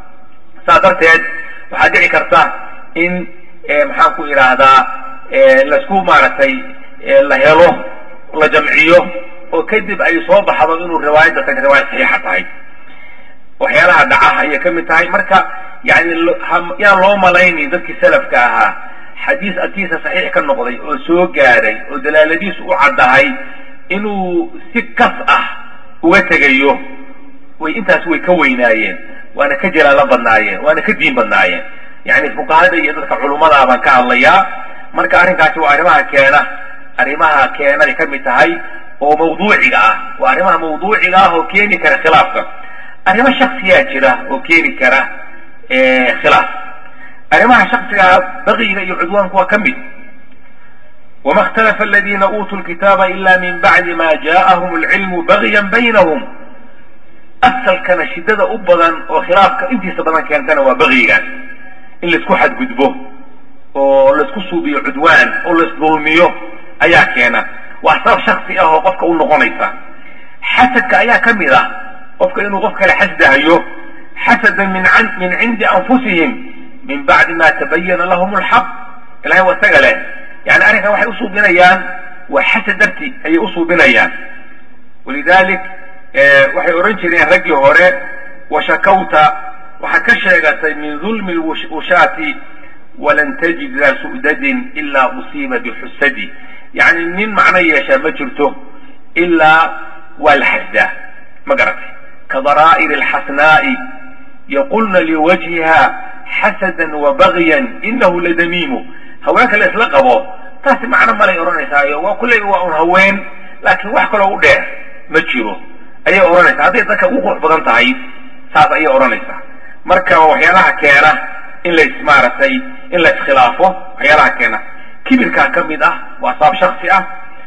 saa darteed waxaa dhici karta in maxaan ku idhaahdaa laisku maaragtay la helo la jamciyo oo kadib ay soo baxdo inuu riwaayadda tan riwaayad saxiixa tahay. waxyaalaha dhaca ayay ka mid tahay. marka yani yaan loo malaynin dadkii salafka ahaa xadiis agtiisa saxiix ka noqday oo soo gaaray oo dalaaladiisu u caddahay inuu si kas ah uga tegayo. way intaas way ka weynaayeen, waana ka jalaalo badnaayeen, waana ka diin badnaayeen. yani fuqahada iyo dadka culummada baan ka hadlayaa. marka arrinkaasi waa arrimaha keena arrimaha keenay ka mid tahay oo mawduuciga ah. waa arrimaha mawduuciga ah oo keeni kara khilaafka. arrimo shaksiyaa jira oo keeni kara khilaaf. arrimaha shaksigaa baqiga iyo cudwaanku waa ka mid. wama ikhtalafa aladiina uutuu lkitaaba ila min bacdi ma ja'ahum alcilmu bagyan baynahum. asalkana shidada u badan oo khilaafka intiisa badan keentana waa baqigaas. in laisku xadgudbo oo laisku suubiyo cudwaan oo laisdulmiyo ayaa keena. waa sabab shaksi ah oo qofka u noqonaysa. xasadka ayaa ka mid ah qofka inuu qof kale xasdahayo xasadan min min cindi anfusihim min bacdi ma tabayana lahum alxaq. ilahay waa isaga leh. yani arrinkan waxay usuubinayaan waa xasad darti ayay usuubinayaan. walidalik waxay oran jireen raggii hore washakawta waxaa ka sheegatay min dulmi lwushaati walan tajid daa su'dadin ilaa usiiba bixusadi. yani nin macno yeeshaa ma jirto ilaa waa la xasdaa. ma garatay kadaraa'ir alxasnaa'i yaqulna liwajhiha xasadan wabagyan inahu ladamiimu. haweenka la isla qabo taasi macno malay odhanaysaayo waa kulley waa un haween laakiin wax kaloo u dheer ma jiro ayay odhanaysaa. hadday dadka ugu qurux badan tahay saas ayay odhanaysaa. marka waxyaalaha keena in la ismaaragtay in la iskhilaafo waxyaalaha keena. kibirkaa ka mid ah waa sabab shaksi ah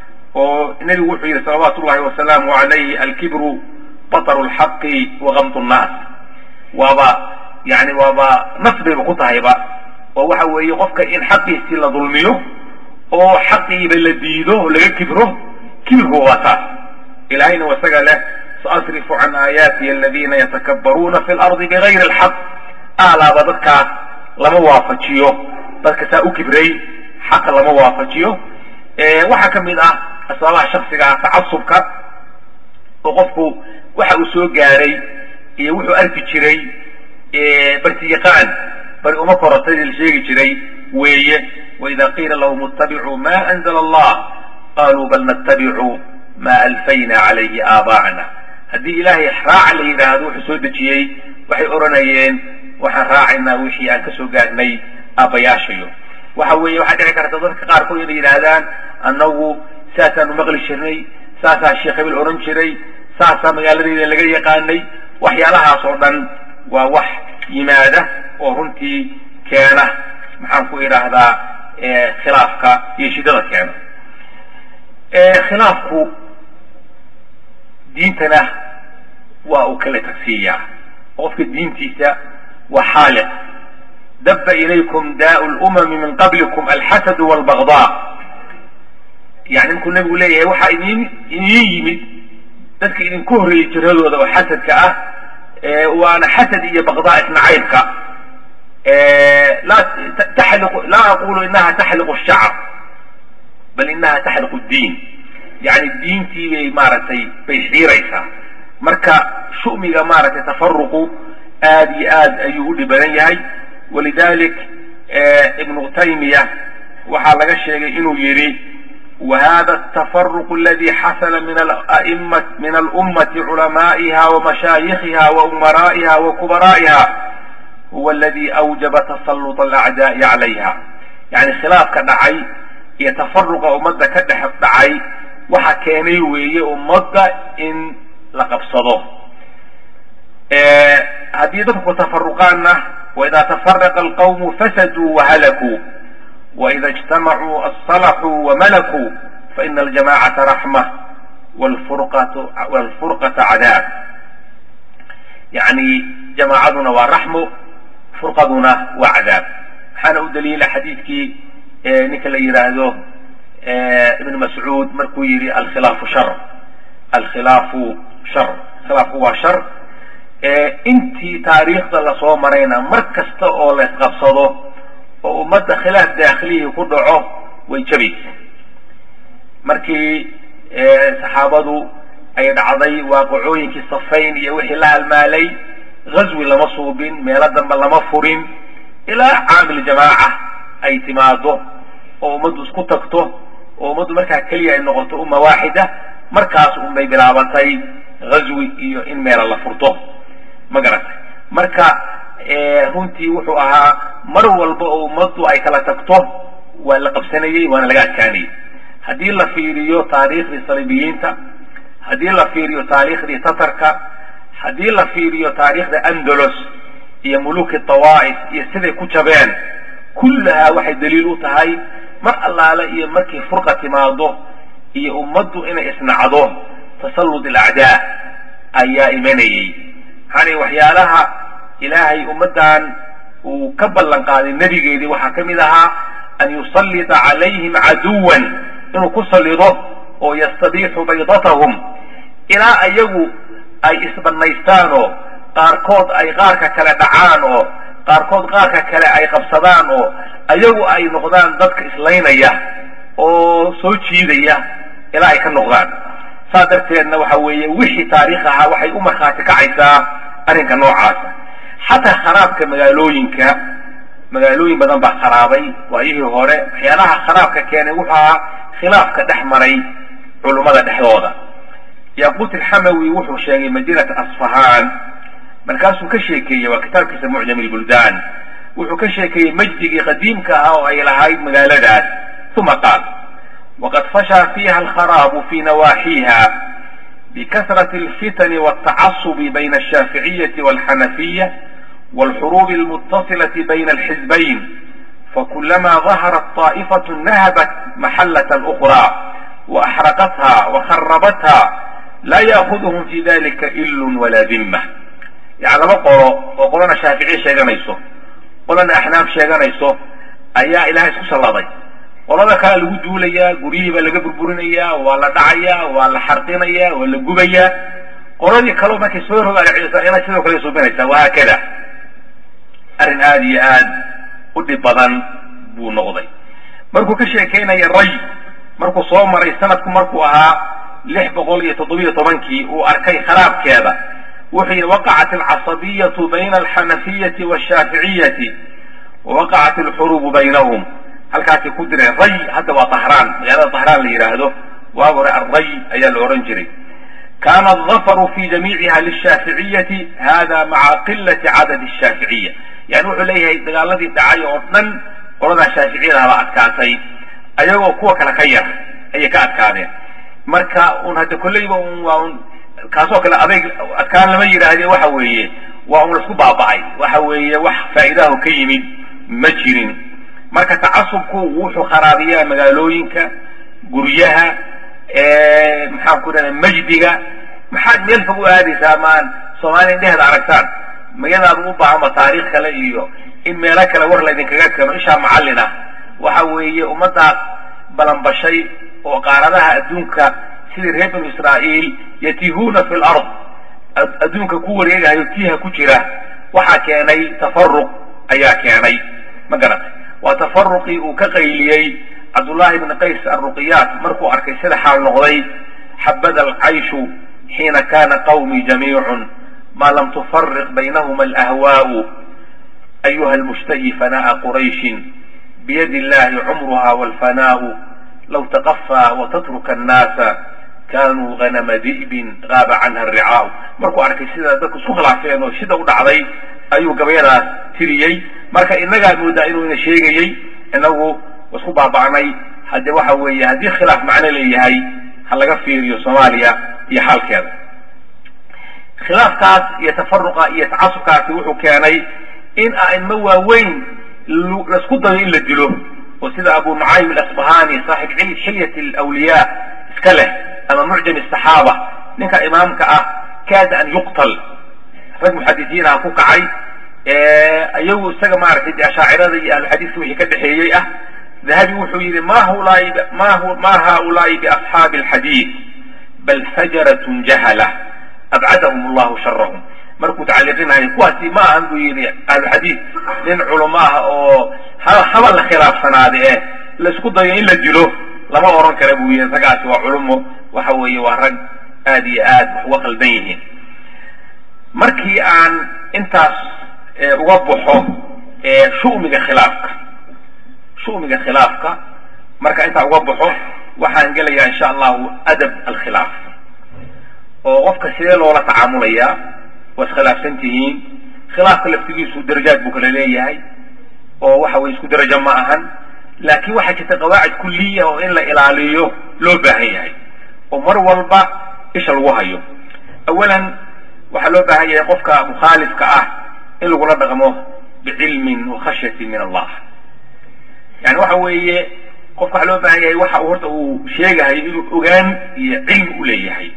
oo nebigu wuxuu yidhi salawaatu ullahi wasalaamu calayhi alkibru bataru lxaqi wagamtu nnaas. waaba yani waaba nas bayba ku tahayba oo waxa weeye qofka in xaqiisii la dulmiyo oo xaqiiba la diido oo laga kibro. kibirku waa taas. ilahayna waa isaga leh saasrifu can aayaatiya aladiina yatakabbaruuna fi lardi bigayri alxaq. aalaaba dadkaas lama waafajiyo. dadka saa u kibray xaqa lama waafajiyo. waxaa ka mid ah asbaabaha shaksiga ah tacasubka oo qofku waxa uu soo gaaray iyo wuxuu arki jiray barti yaqaan bari uma korotadii la sheegi jiray weeye. waida qiila lahum ittabicuu ma anzla allah qaluu bal nattabicu ma alfayna calayhi aabaacna. haddii ilaahay raaca la yidhaahdo wuxuu soo dejiyey waxay odhanayeen waxaan raacaynaa wixii aan kasoo gaarnay aabbayaashayo. waxa weeye waxaa dhici karta dadka qaarkood inay yidhaahdaan annagu saasaanu maqli jirnay, saasaa sheekh hebel odhan jiray, saasaa magaaladeeda laga yaqaanay. waxyaalahaas oo dhan waa wax yimaada oo runtii keena maxaan ku idhaahdaa khilaafka iyo shidada keena. khilaafku diintana waa uu kala tagsiiyaa. qofka diintiisa waa xaaliq. daba ilaykum daau lumami min qablikum alxasad walbagdaa. yani ninkuu nabigu leeyahay waxaa idin idin yimid dadka idinku horreeyey jiradooda oo xasadka ah, waana xasad iyo bagdaa isnacaybka. laa taxliqu laa aqulu inaha taxliqu shacr bal inaha taxliqu diin. yani diintii bay maaragtay bay xiiraysaa. marka shumiga maaragtay tafaruqu aad iyo aad ayuu u dhib badan yahay. walidalik ibnu taymiya waxaa laga sheegay inuu yidhi وhda التفرق الذي xasل min الأمة cلمائha ومشاaيخha وأمرائha وكبرائha huwa اladي أوجب تسلط الأعداء عalayha. yani khilaafka dhacay iyo تفرqa ummadda ka dhex dhacay waxa keenay weeye ummadda in la qabsado. haddii dadku تفرqaanna وإida تفرق الqوم فسدوا وhlkوا وإida اجتمعوا الصلحوا وملكوا فإن الجماعة رحمة والفرقة عذاب. يعني جماعaduna waa رحمo, فرqaduna waa عذاب. waxaana u daliila xadiidkii ninka la yidhaahdo iبن mascuud markuu yihi alkhilaafu shar alkhilaafu shar khilaafku waa shar. intii taariikhda lasoo marayna mar kasta oo la isqabsado oo ummadda khilaaf daakhilihii ku dhaco way jabaysa. markii saxaabadu ay dhacday waaqicooyinkii safayn iyo wixii la halmaalay, ghazwi lama suubin, meelo dambe lama furin, ilaa caamil jamaaca ay timaado oo ummaddu isku tagto oo ummaddu markaa keliya ay noqoto umma waaxida. markaas unbay bilaabatay ghazwi iyo in meela la furto. ma garatay? marka runtii wuxuu ahaa mar walba oo ummaddu ay kala tagto waa la qabsanayey, waana laga adkaanayey. haddii la fiiriyo taariikhdii saliibiyiinta, haddii la fiiriyo taariikhdii tatarka, haddii la fiiriyo taariikhda andalos iyo muluki tawaa'if iyo siday ku jabeen, kullahaa waxay daliil u tahay mar allaale iyo markii furqa timaado iyo ummaddu inay isnacdo tasallud alacdaa ayaa imanayey. yani waxyaalaha ilaahay ummaddan uu ka ballan qaaday nebigeedii waxaa ka mid ahaa an yusallita calayhim caduwan, inuu ku sallido oo yastabiixu baydatahum, ilaa ayagu ay isbannaystaan oo qaarkood ay qaarka kale dhacaan oo qaarkood qaarka kale ay qabsadaan oo ayagu ay noqdaan dadka islaynaya oo soo jiidaya ilaa ay ka noqdaan. saa darteedna waxa weeye wixii taariikh ahaa waxay u markhaati kacaysaa arrinka noocaasa. xataa kharaabka magaalooyinka, magaalooyin badan baa kharaabay waayihii hore. waxyaalaha kharaabka keenay wuxuu ahaa khilaafka dhex maray culummada dhexdooda. yaquut alxamawi wuxuu sheegay madiinata asfahaan, markaasuu ka sheekeeyey, waa kitaabkiisa mucjam ilbuldaan, wuxuu ka sheekeeyey majdigii qadiimka ahaa oo ay lahayd magaaladaas. uma qaal waqad fashaa fiiha alkharaabu fi nawaaxiiha بكثرة الفتن والتعصب بين الشافعية والحنفية والحروب المتصلة بين الحزبين، فكلما ظهرت طائفة نهبت محلة الأخرى وأحرقتها وخربتها لا يأخذهم في ذلك إل ولا ذمة. يعني لما قرأ وقرأنا شافعي شيغانيسو قلنا أحناف شيغانيسو أيا إلهي سكسا الله qolada kale lagu duulayaa, guryihii baa laga burburinayaa, waa la dhacayaa, waa la xarqinayaa, waa la gubayaa. qoladii kaleo markay soo rogaaricisa ina sidoo kale suubinaysaa. wahaakada arrin aad iyo aad u dhib badan buu noqday. markuu ka sheekeynaya ray, markuu soo maray sanadku markuu ahaa lix boqol iyo toddobiyo tobankii uu arkay kharaabkeeda, wuxuu yidhi waqacat alcasabiyatu bayna alxanafiyati waashaaficiyati wawaqacat alxurubu baynahum. halkaasay ku direen ray. hadda waa tahraan, magaalada tahraan la yidhaahdo. waa hore array ayaa la ohan jiray. kaana aldafaru fi jamiiciha lishaaficiyati hada maca qilati cadadi shaaficiya. yani wuxuu leeyahay dagaaladii dhacay oo dhan qoladaa shaaficiyada baa adkaatay, ayagoo kuwa kale ka yar ayay ka adkaadeen. marka un hadda kolleyba un waa un kaasoo kale adayg adkaan lama yidhaahde waxa weeye waa un laisku baaba'ay waxa weeye wax faa'iidaho ka yimid ma jirin marka tacasubku wuxuu kharaabiyaa magaalooyinka guryaha maxaan ku idhahda majdiga maxaad meel fog u aadaysaa maan soomaaliya indheheeda aragtaan magadaadu u baahama taariikh kale iyo in meelo kale war laydinkaga keeno ishaa macallin ah waxa weeye ummadaas balanbashay oo qaaradaha adduunka sidii reer banu israa'iil yatihuuna fi lard adduunka ku wareegahayo tiiha ku jira waxaa keenay tafaruq ayaa keenay ma garatay waa tafaruqii uu ka qayliyey cabdullahi ibn qays alruqiyaat markuu arkay sida xaal noqday xabada alcayshu xiina kana qawmii jamiicun ma lam tufariq baynahuma alahwaau ayuha almushtahi fanaa'a qurayshin biyadi illahi cumruha walfanaau law taqafaa watatruka annaasa kanuu ganama di'bin gaaba canha alricaau markuu arkay sida dadku isku khilaafeen oo sida u dhacday ayuu gabayadaas tiriyey marka inagaa moodaa inuu ina sheegayey inagu isku baaba'nay hadde waxa weeye haddii khilaaf macno leeyahay ha laga fiiriyo soomaaliya iyo xaalkeeda khilaafkaas iyo tafaruqa iyo tacasubkaasi wuxuu keenay in a'imo waaweyn laisku dayo in la dilo oo sida abu nucaym alasbahani saaxib xilyat alawliyaa iska leh ama mucjam asaxaaba ninka imaamka ah kaada an yuqtal rag muxadisiinaha ku kacay iyagu isaga maaragtay ashaacirada iyo ahluxadiiska wixii ka dhexeeyey ah dahabi wuxuu yidhi ma hulaai ma ma haulaai biasxaabi alxadiid bal fajaratun jahala abcadahum allahu sharahum markuu tacliiqinayo kuwaasi ma ahan buu yidhi ahluxadiid nin culamo ah oo haba la khilaafsanaade eh laisku dayo in la dilo lama oran kara buu yidhi ragaasi waa culumo waxa weeye waa rag aad iyo aad wax uga qaldan yihiin markii aan intaas uga baxo shumiga khilaafka shumiga khilaafka marka intaa uga baxo waxaan gelayaa insha allahu adab alkhilaaf oo qofka sidee loola tacaamulayaa waa iskhilaafsan tihiin khilaafka laftigiisu darajaad buu kala leeyahay oo waxa weye isku darajo ma ahan laakiin waxaa jirta qawaacid kuliya oo in la ilaaliyo loo baahan yahay oo mar walba isha lagu hayo awalan waxaa loo baahan yahay qofka mukhaalifka ah in lagula dhaqmo bicilmin wa khashyatin min allah yani waxa weeye qofka waxaa loo baahan yahay waxa uu horta uu sheegahayo inuu ogaan iyo cilmi u leeyahay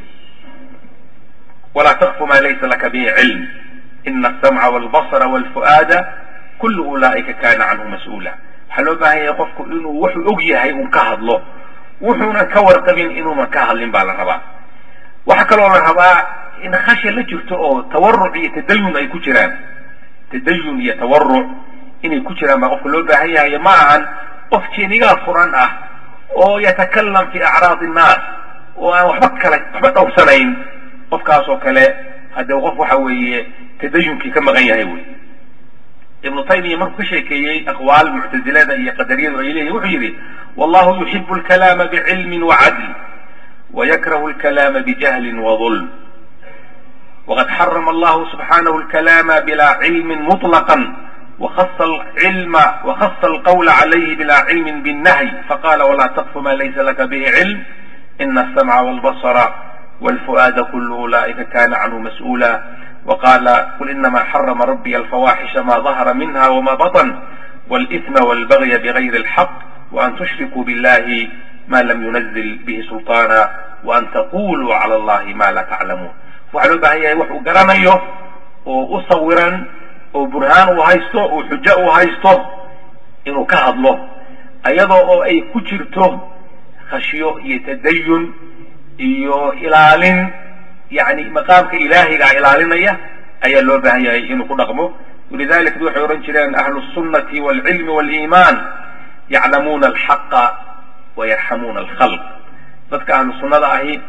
walaa takfu ma laysa laka bihi cilm ina asamca walbasara walfu'aada kullu ulaa'ika kana canhu mas-uula waxaa loo baahan yahay qofku inuu wuxuu og yahay un ka hadlo wuxuunan ka warqabin inuunan ka hadlin baa la rabaa waxaa kaloo la rabaa in khashya la jirto oo tawaruc iyo tadayun ay ku jiraan tadayun iyo tawaruc inay ku jiraan baa qofka loo baahan yahay ma ahan qof jeenigaa furan ah oo yatakalam fi acraad innaas oo aan waxba kale waxba dhowrsanayn qofkaas oo kale haddee qof waxa weeye tadayunkii ka maqan yahay wey ibnu taymiya markuu ka sheekeeyey aqwaal muctazilada iyo qadariyadu ay leeyihin wuxuu yidhi wallahu yuxibu alkalaama bicilmin wacadl wayakrahu alkalaama bijahlin wadulm waqad xarama allahu subxanahu alkalaama bila cilmin muطlaqan وخص العلم وخص القول عليه بلا علم بالنهي فقال ولا تقف ما ليس لك به علم إن السمع والبصر والفؤاد كل أولئك كان عنه مسؤولا وقال قل إنما حرم ربي الفواحش ما ظهر منها وما بطن والإثم والبغي بغير الحق وأن تشركوا بالله ما لم ينزل به سلطانا وأن تقولوا على الله ما لا تعلمون وعلى بهي وحو قرانيه وأصورا وبرهان وهايستو وحجاء وهايستو إنه كهد له أيضا أي كجرته خشيه يتدين إيو إلال يعني مقامك إلهي قا إلالينيا أي اللو بهي إنه قدقمه ولذلك دوحي رنجلان أهل السنة والعلم والإيمان يعلمون الحق ويرحمون الخلق ذاتك أهل السنة أهي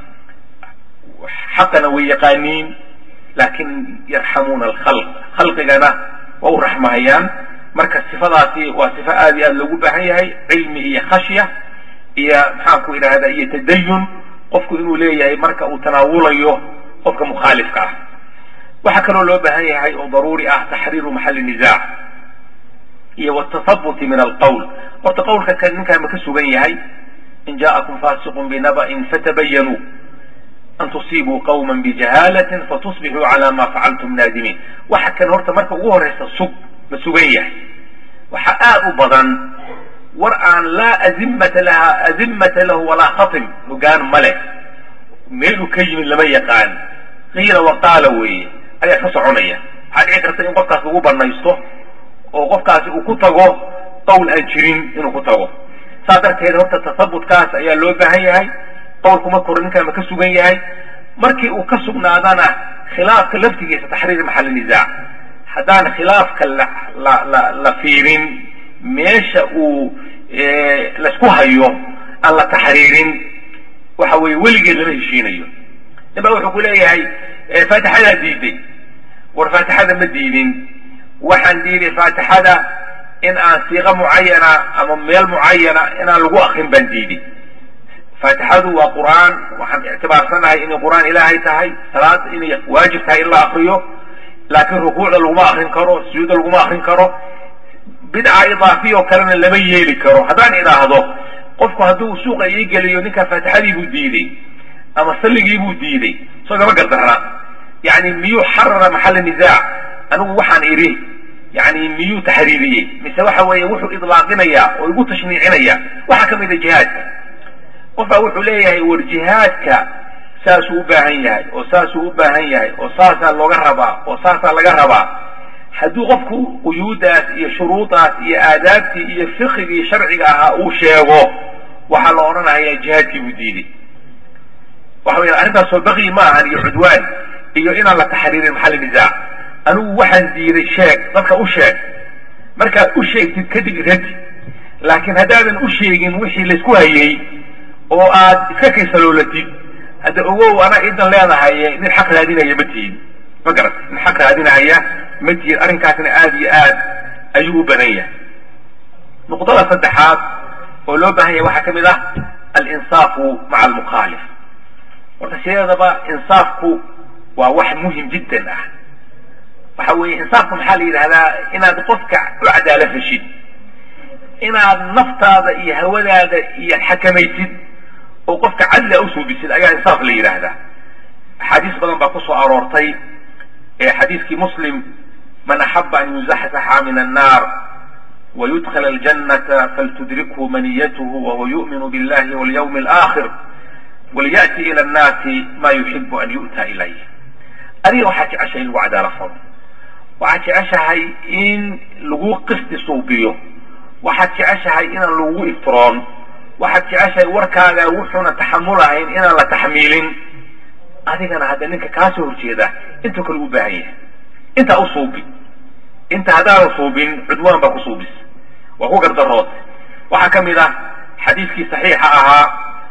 حقا ويقانين لكن يرحمون الخلق خلق جنا وهو رحمة هيان مركز صفاتي وصفات هذه اللي بهي علم هي خشية هي محاكو إلى هذا هي تدين قفك إنه ليه مركز تناوله قفك مخالف كه وحكروا له بهي هي ضروري أه تحرير محل النزاع هي والتثبت من القول والتقول كان كان مكسو هي إن جاءكم فاسق بنبأ فتبينوا an tusiibuu qawman bijahaalatin fatusbixuu calaa maa facaltum naadimiin. waxa kan horta marka ugu horraysa sug ma sugan yahay. waxa aad u badan war aan laa azimata laha azimata lahu walaa khatim, hogaan ma leh, meeluu ka yimid lama yaqaan, qiila waqaala weeye ayaa ka soconaya. waxaa dhici karta in qofkaas lagu banaysto oo qofkaasi uu ku tago qowl aan jirin inuu ku tago. saa darteed horta tasabutkaas ayaa loo baahan yahay. qowlkuma koro ninkan ma ka sugan yahay. markii uu ka sugnaadana khilaafka laftigiisa taxriir maxal nisaac. haddaan khilaafka la la la la fiirin, meesha uu laisku hayo aan la taxriirin, waxa weeye weligeed lama heshiinayo. ninbaa wuxuu ku leeyahay faatixadaa diiday. war faatixada ma diidin, waxaan diiday faatixada in aan siiqo mucayana ama meel mucayana inaan lagu akrin baan diiday. faatixadu waa qur'aan, waxaan ictibaarsanahay inay qur'aan ilaahay tahay, salaad inay waajib tahay in la akriyo, laakiin rukuucda laguma akrin karo, sujuuda laguma akrin karo, bidca idaafiya oo kalena lama yeeli karo. haddaan idhaahdo qofku hadduu suuqa ii geliyo ninkaa faatixadii buu diiday ama salligii buu diiday, soo gama gardarna. yani miyuu xarara maxalla nisaac? anigu waxaan idhi yani miyuu taxriiriyey, mise waxa weeye wuxuu idlaaqinayaa oo igu tashniicinaya? waxaa ka mid a jihaadka. qofbaa wuxuu leeyahay war jihaadka saasuu u baahan yahay oo saasuu u baahan yahay oo saasaa looga rabaa oo saasaa laga rabaa. hadduu qofku quyuudaas iyo shuruudaas iyo aadaabtii iyo fiqigii sharciga ahaa uu sheego, waxaa la odhanayaa jihaadkii buu diiday. waxa weya arrintaasoo baqyi ma ahan iyo cudwaan iyo inaan la taxriirin maxal nisaac. anigu waxaan diiday sheeg, dadka u sheeg. markaad u sheegtid kadib radi. laakiin haddaadan u sheegin wixii laysku hayay oo aad iska kaysaloolatid, hadda ogow anaa idan leedahay nin xaq raadinaya ma tihin. ma garat nin xaq raadinaya ma tihin. arrinkaasna aad iyo aad ayuu u badan yahay. nuqdada saddexaad oo loo baahan yahay waxaa ka mid ah alinsaafu maca almukhaalif. horta sideedaba insaafku waa wax muhim jiddan ah. waxa weeye insaafku maxaa la yidhahdaa? inaad qofka u cadaalad heshid, inaad naftaada iyo hawadaada iyo xakamaysid oo qofka cadli a usuubisid ayaa insaaf la yidhaahdaa. axaadiis badan baa ku soo aroortay. xadiiskii muslim, man axaba an yuzaxzaxa min annaar wayudkhala aljannata faltudrikhu maniyatuhu wahuwa yu'minu billahi walyawmi alaakhir walya'ti ila annaasi ma yuxibu an yu'ta ilayh. adiga waxaad jeceshahay in lagu cadaalo falo, waxaad jeceshahay in lagu qisti suubiyo, waxaad jeceshahay inaan lagu iftiroon, waxaad jeceshahay warkaaga wuxuuna taxamulahayn inaan la taxmiilin. adigana hadda ninka kaa soo horjeeda intuu kale u baahan yahay, intaa u suubi. inta haddaanu suubin cudwaan baa ku suubis, waa ku gardarood. waxaa ka mid ah xadiiskii saxiixa ahaa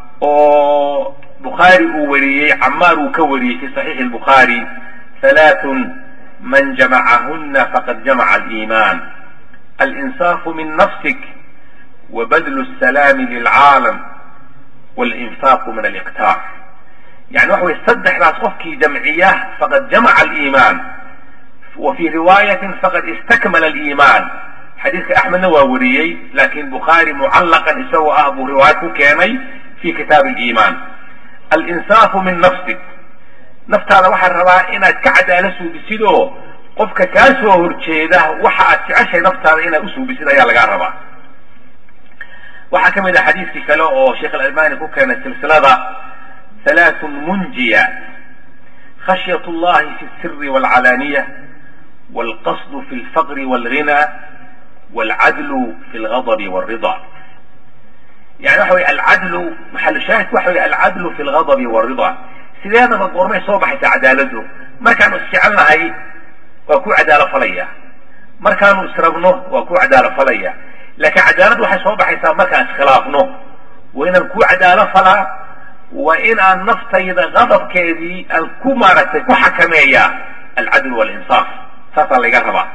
oo bukhaari uu wariyey, camaar uu ka wariyey fi saxiixi albukhaari: halaathun man jamacahuna faqad jamaca aliimaan, alinsaafu min nafsik wabadlu asalaami lilcaalam walinfaaqu min aliqtaar. yani waxa weye saddexdaas qofkii jamciya faqad jamaca aliimaan, wa fii riwaayatin faqad istakmala aliimaan. xadiiska axmedna waa wariyey, laakin bukhaari mucallaqan isagoo ah buu riwaayad ku keenay fi kitaab aliimaan. alinsaafu min nafsik, naftaada waxaa rabaa inaad ka cadaala suubisid oo qofka kaa soo horjeeda waxa aad jeceshay naftaada inaad usuubisid ayaa lagaa rabaa. waxaa ka mid ah xadiiskii kale oo sheekh alalbani ku keenay silsilada: halaathun munjiyaat, khashyat llahi fi lsiri walcalaaniya, walqasdu fi lfaqri walghina, walcadlu fi lgadabi walrida. yani waxa weye alcadlu, maxalu shaahidku waxa weye alcadlu fi lgadabi walrida. sideedaba goormay soo baxaysa cadaaladu? markaanu isjecelnahay waa ku cadaalo falaya, markaanu israbno waa ku cadaalo falaya. laakiin cadaalad waxay soo baxaysaa markaan iskhilaafno. waa inaan ku cadaalo falaa, waa in aan naftayda qadabkeedii aan ku maaragtay ku xakameeya alcadl walinsaaf. saasaa layga rabaa.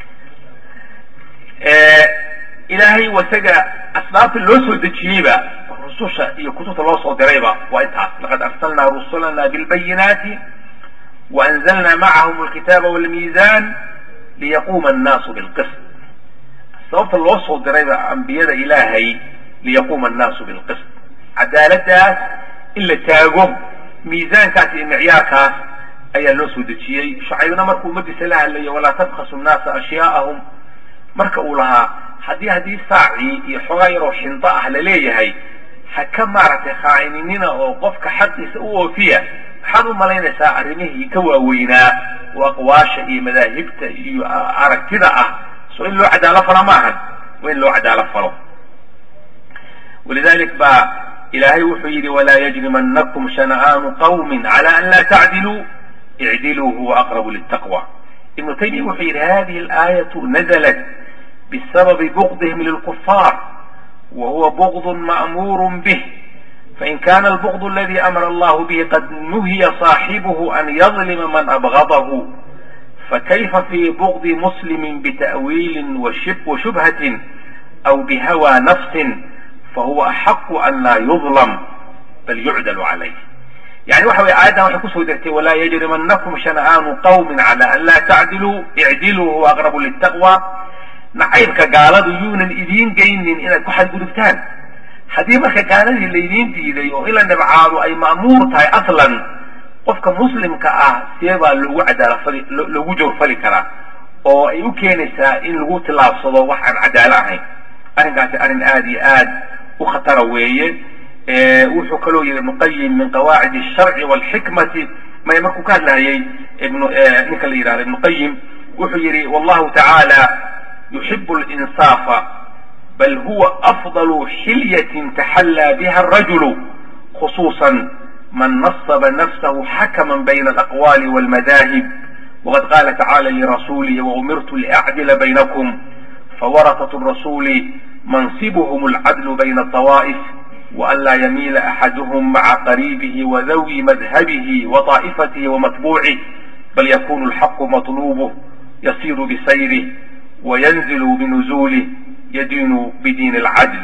ilaahay wasaga asbaabta loo soo dejiyeyba, rususha iyo kutubta loo soo dirayba waa intaas: laqad arsalnaa rusulana bilbayinaati waanzalna macahum alkitaaba walmiizan liyaquuma annaasu bilqist. sababta loo soo dirayba ambiyada ilaahay liyaquuma annaasu bilqist, cadaaladaas in la taago miisaankaas iyo micyaarkaas ayaa loo soo dejiyey. Shucaybna markuu ummadiisa la hadlayo walaa tabkhasu nnaasa ashyaa'ahum, marka uu lahaa haddii haddii saacii iyo xogaa yaroo xinto ah la leeyahay ha ka maaragtay khaa'ininina oo qofka xaqiisa u oofiya, waxaad u malaynaysaa arrimihii ka waaweynaa oo aqwaasha iyo madaahibta iyo aragtida ah so in loo cadaalo falo maahan, waa in loo cadaalo falo. walidalik baa ilaahay wuxuu yidhi walaa yajrimanakum shana'aanu qawmin cala an laa tacdiluu icdiluu huwa aqrabu liltaqwa. ibnu taymiya wuxuu yidhi hadihi alaayatu nazalat bisababi bugdihim lilkufaar wa huwa bugdun ma'muurun bih, fain kana albugdu aladi amara allahu bihi qad nuhiya saaxibuhu an yadlima man abgadahu fakayfa fi bugdi muslimin bita'wiilin washubhatin aw bihawa nafsin fahuwa axaqu an laa yudlam bal yucdalu calayh. yani waxa weye aayaddan waxay kusoo degtay walaa yajrimanakum shana'aanu qawmin cala an laa tacdiluu icdiluu huwa aqrabu liltaqwa. nacaybka gaaladu yuunan idiin geynin inaad ku xadgudubtaan. haddii marka gaaladii laydiin diiday oo in la nabcaado ay ma'muur tahay aslan, qofka muslimka ah see baa loogu cadaalafali loogu joorfali karaa oo ay u keenaysaa in lagu tillaabsado wax aan cadaalo ahayn. arrinkaasi arrin aada iyo aad u khatara weeye. wuxuu kaloo yidhi ibnu qayim min qawaacid alsharci walxikmati may markuu ka hadlahayay ibnu ninka la yidhahdo ibnu qayim wuxuu yidhi wallahu tacaala yuxibu alinsaafa bal huwa afdalu xilyatin taxallaa biha arajulu khusuusan man nasaba nafsahu xakaman bayna alaqwaali walmadaahib waqad qaala tacaala lirasuulihi waumirtu liacdila baynakum fawaratatu rasuli mansibuhum alcadlu bayna alطawaa'if وأن لا يميل أحدهم مع قريبه وذوي مذهبه وطائفته ومتبوعه بل يكون الحق مطلوبه يسير بسيره وينزل بنزوله يدين بدين العدل.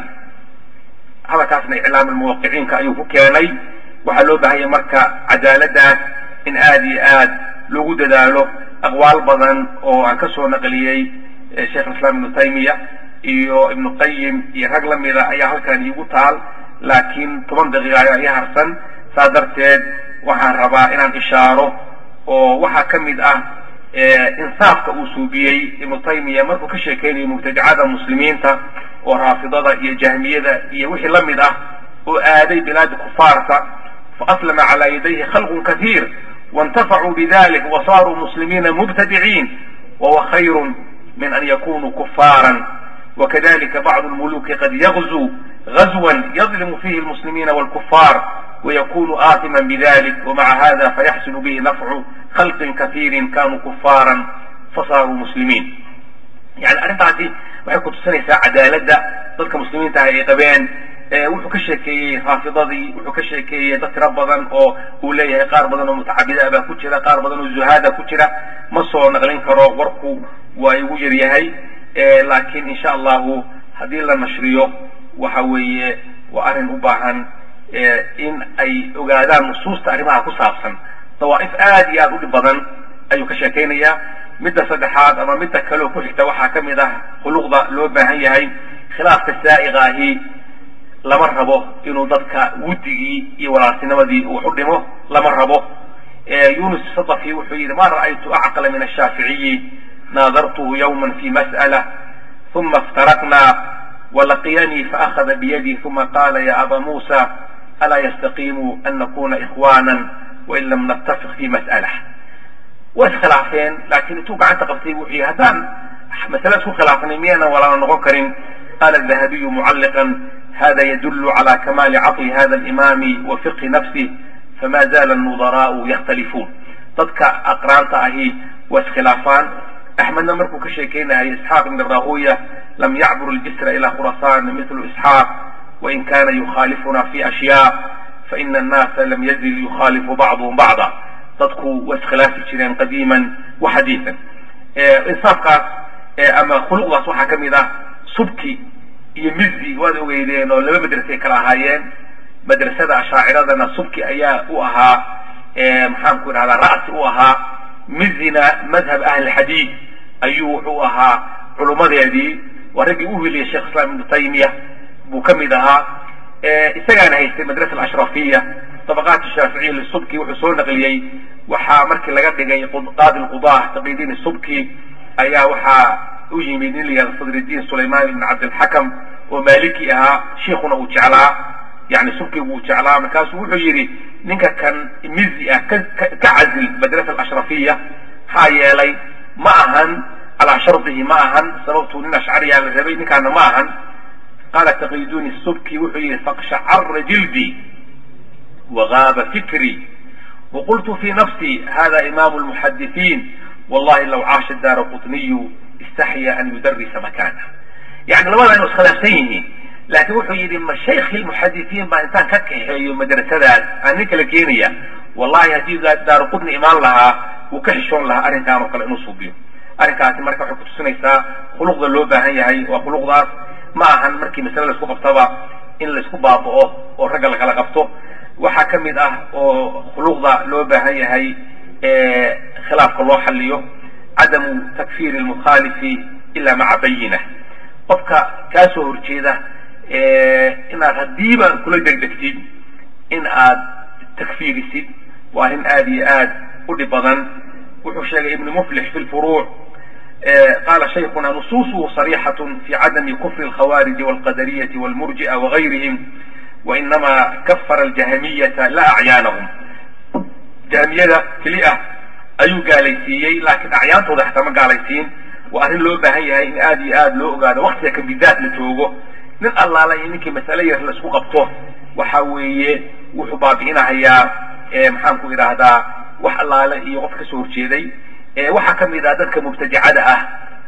هذا كان إعلام الموقعين كأيوه كاني وحلو بهي مركة عدالة إن آدي آد لوجود داله أقوال بدن وعنكسر نقليي شيخ الإسلام ابن تيمية iyo ibnu qayim iyo rag la mida ayaa halkan iigu taal, laakiin toban daqiiqa ayaa ii harsan. saa darteed waxaan rabaa inaan ishaaro oo waxaa ka mid ah insaafka uu suubiyey ibnu taymiya markuu ka sheekeynayo mubtadicada muslimiinta oo raafidada iyo jahmiyada iyo wixii la mid ah oo aaday bilaadi kufaarta faaslama calaa yadayhi khalqun kathiir waintafacuu bidalik wasaaruu muslimiina mubtadiciin wahuwa khayrun min an yakunuu kufaaran. وكذلك بعض الملوك قد يغزو غزوا يظلم فيه المسلمين والكفار ويكون آثما بذلك، ومع هذا فيحصل به نفع خلق كثير كانوا كفارا فصاروا مسلمين. يعني أرنتعتي waxay ku tusinaysaa cadaaladda dadka muslimiinta ah ay qabeen. wuxuu ka sheekeeyey raafidadii, wuxuu ka sheekeeyey dad tiro badan oo uu leeyahay qaar badan oo mutacabida baa ku jira, qaar badan oo zuhaada ku jira. ma soo naqlin karo, warku waa igu yar yahay. laakiin insha allahu haddii la nashriyo waxa weeye waa arrin u baahan in ay ogaadaan nusuusta arrimaha ku saabsan. dawaa'if aad iyo aad u dhib badan ayuu ka sheekaynayaa. midda saddexaad ama midda kaleoo ku xigta waxaa ka mid ah khuluqda loo baahan yahay. khilaafka saa'iqaahi lama rabo inuu dadka wuddigii iyo walaaltinimadii uu wax u dhimo, lama rabo. yunus sadafi wuxuu yidhi ma ra'aytu acqala min ashaaficiyi ناظرته يوما في مسألة ثم افترقنا ولقيني فأخذ بيدي ثم قال يا أبا موسى ألا يستقيم أن نكون إخوانا وإن لم نتفق في مسألة. واسخلافين لكن توقع أنت قبطي وحي هدان مسألة سوء خلافين ميانا ولا نغكر. قال الذهبي معلقا هذا يدل على كمال عقل هذا الإمام وفقه نفسه فما زال النظراء يختلفون. تذكى أقرانت أهي واسخلافان. أحمدنا مركو كشيكينا إسحاق بن الراهوية لم يعبر الجسر إلى خراسان مثل إسحاق وإن كان يخالفنا في أشياء فإن الناس لم يزل يخالف بعضهم بعضا. تدكو واسخلاف الشرين قديما وحديثا. إيه إنصافك إيه أما خلق الله صحة كميدة صبكي يمزي وادو غيرين ولما مدرسة كراهايين مدرسة أشاعرة صبكي أيا أوها إيه محامكون على رأس أوها مزنا مذهب أهل الحديث أيوه أها علماء يدي ورجع أهل الشيخ الإسلام ابن تيمية بكمدها. إيه استجانا هي المدرسة الأشرفية طبقات الشافعية للسبكي وحصول نقليي وحا مركي لقد لقي قاضي القضاة تقي الدين السبكي أيا وحا ويمين لي صدر الدين سليمان بن عبد الحكم ومالكي اها شيخنا وجعلا يعني سبكي وجعلا مكاس وحيري نينكا كان مزي كعزل مدرسة الأشرفية هاي لي معهن على شرطه معهن سببت لنا شعري على الربي كان معهن قال تقيدوني السبكي وحيري فاقشعر جلدي وغاب فكري وقلت في نفسي هذا إمام المحدثين والله لو عاش الدار قطني استحيا أن يدرس مكانه. يعني لما أنه خلافسيني لكن وحيري ما شيخ المحدثين ما إنسان ككه مدرسة ذات أنك لكينيا والله هذه دار قطني إمام لها وكحشون لها أرين كانوا قال إنه صوبيو أرين كانت مركب حكوت السنيسة خلوق اللوبة هي هي وخلوق ذات معهن مركي مثلا لسكوب افتبا إن لسكوب باطئه ورجل غلقفته وحكم ذا خلوق ذا لوبة هي هي اه خلاف الله حليه عدم تكفير المخالف إلا مع بينه قفك كاسو هرشيده اه إن هديبا كل دقدقتين إن آد تكفير سيد وإن آدي آد قد بضن وحشاق ابن مفلح في الفروع اه قال شيخنا نصوصه صريحة في عدم كفر الخوارج والقدرية والمرجئة وغيرهم وإنما كفر الجهمية لا أعيانهم جهمية كليئة أيو قاليسيي لكن أعيان توضح ما قاليسين وأهل لو بهي إن آدي آد لو قال وقت يكن بالذات لتوقه من الله لا ينكي مسألة يرسلسكو قبطه وحاوية وحبابينا هيا إيه محامكو إذا هذا وح الله لا يغفك سور شيدي إيه وحكم إذا ذلك مبتدعة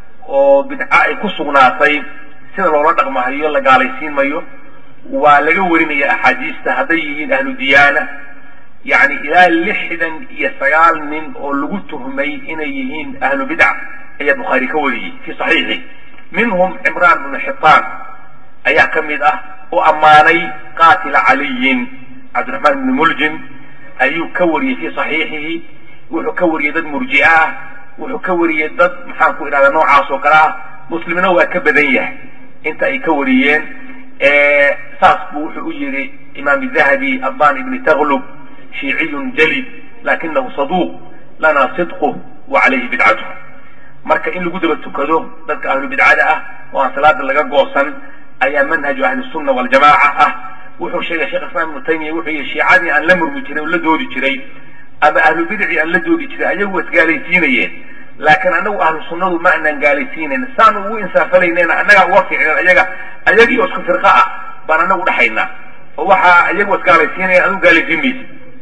وبدعاء كسوناطي سيدا لو ردق ما هي الله قاليسين مايو ولقى وريني أحاديث تهديين أهل الديانة يعني إلى لحدا يسيال من ولقوتهم إنيهين أهل بدع أي البخاري كوري في صحيحه منهم عمران بن حطان أي كمدة وأماني قاتل علي عبد الرحمن بن ملجم أي كوري في صحيحه وكوري ضد مرجئة وكوري ضد محاكو إلى نوع عاصوكراه مسلمين وكبديه انت أي كوريين اه ساسبو حجري إمام الذهبي الضاني بن تغلب شيعي جلي لكنه صدوق لنا صدقه وعليه بدعته marka in lagu daba tukado dadka ahlu bidcada ah oo salaada laga goosan ayaa manhaj ahlu sunna wal jamaa ah wuxuu sheegay sheekh Ismaa'il ibn Taymiyyah wuxuu yiri shiicadi aan la murmi jiray oo la doodi jiray ama ahlu bidci aan la doodi jiray ayagu isgaalaysiinayeen laakiin anagu ahlu sunnadu ma aanan gaalaysiinayna saan ugu insaafalayna anaga wafiicna ayaga ayagii isku firqa ah baan anagu dhaxayna oo waxa ayagu isgaalaysiinayeen adu gaalaysiin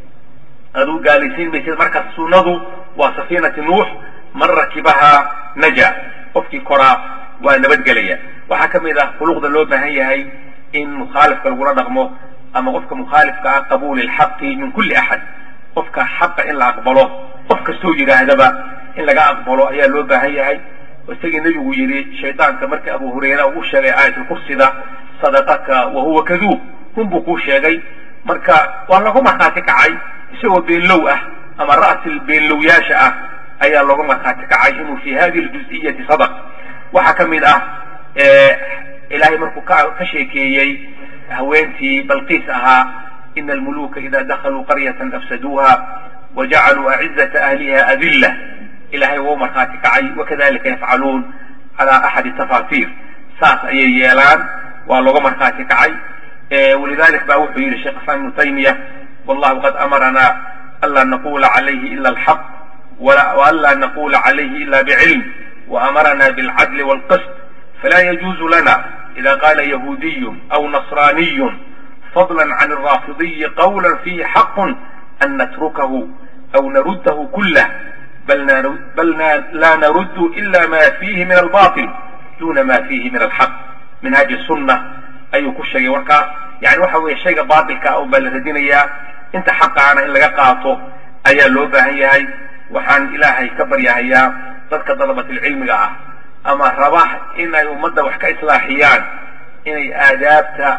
adu gaalaysiin meesha marka sunnadu waa safiinatu nuux من ركبها نجا قفكي كرا ونبت قليا وحكم إذا خلوق اللوبة هي هي إن مخالف كالقرى رغمه أما قفك مخالف كقبول الحق من كل أحد قفك حق إلا أقبله قفك استوجر هذا إن لقى أقبله هي اللوبة هي هي واستجي النبي ويري شيطان كمرك أبو هريرة وشغي آية الكرسي ده صدقك وهو كذوب هم بقوش يغي مركا والله هم حاتك عاي سوى بين لوءه أما رأس بين لوياشة أي الله ما خاتك عايشين في هذه الجزئية صدق وحكم الله إيه إلهي مركو كشيكي هوينتي بلقيسها إن الملوك إذا دخلوا قرية أفسدوها وجعلوا أعزة أهلها أذلة إلهي وما خاتك عاي وكذلك يفعلون على أحد التفاصيل ساس أي يلان والله ما خاتك عاي إيه ولذلك بأوحي للشيخ الإسلام ابن تيمية والله قد أمرنا ألا نقول عليه إلا الحق وألا نقول عليه إلا بعلم وأمرنا بالعدل والقسط فلا يجوز لنا إذا قال يهودي أو نصراني فضلا عن الرافضي قولا فيه حق أن نتركه أو نرده كله بل, بل لا نرد إلا ما فيه من الباطل دون ما فيه من الحق من هذه السنة أي كشي وكا يعني وحوي شيء باطل أو بل ردينيا انت حق عنا إلا قاطه أي اللوبة هي هاي وحان إلهي كبر يا هيا ضدك طلبة العلم جاء أما رباح إن يمد وحكا إصلاحيان إن آدابت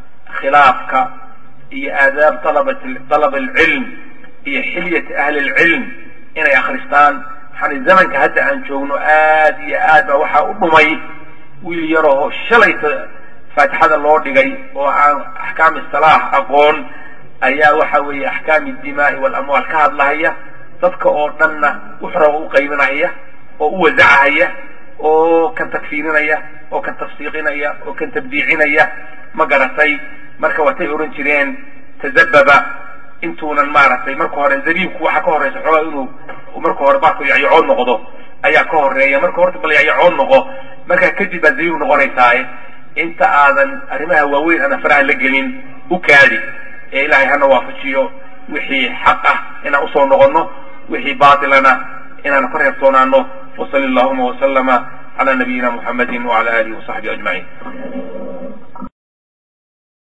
خلافك هي آداب طلبة طلب العلم هي حلية أهل العلم إن يا خريستان حان الزمن كهدى أن شونه آدي آد وحا أبمي ويليره الشليت فاتحة اللورد جاي وعن أحكام الصلاح أقول ayaa waxa weeye axkaami dimaai walamwaal ka hadlahaya dadka oo dhanna wuxura u qaybinaya oo u wasacahaya oo kan takfiirinaya oo kan tafsiiqinaya oo kan tabdiicinaya ma garatay marka watay oran jireen tazababa intuunan maaragtay marka hore zabiibku waxa ka horeysa xogaa inuu marka hore baarku yacyoon noqdo ayaa ka horeeya marka horta bal yacyoon noqo marka kadib baa zabiib noqonaysaa inta aadan arrimaha waaweyn ana faraha la gelin u kaadi ee ilaahay hana waafajiyo wixii xaq ah inaan usoo noqono wixii baatilana inaan ka reebtoonaano وصلى اللهم وسلم على نبينا محمد وعلى آله وصحبه أجمعين.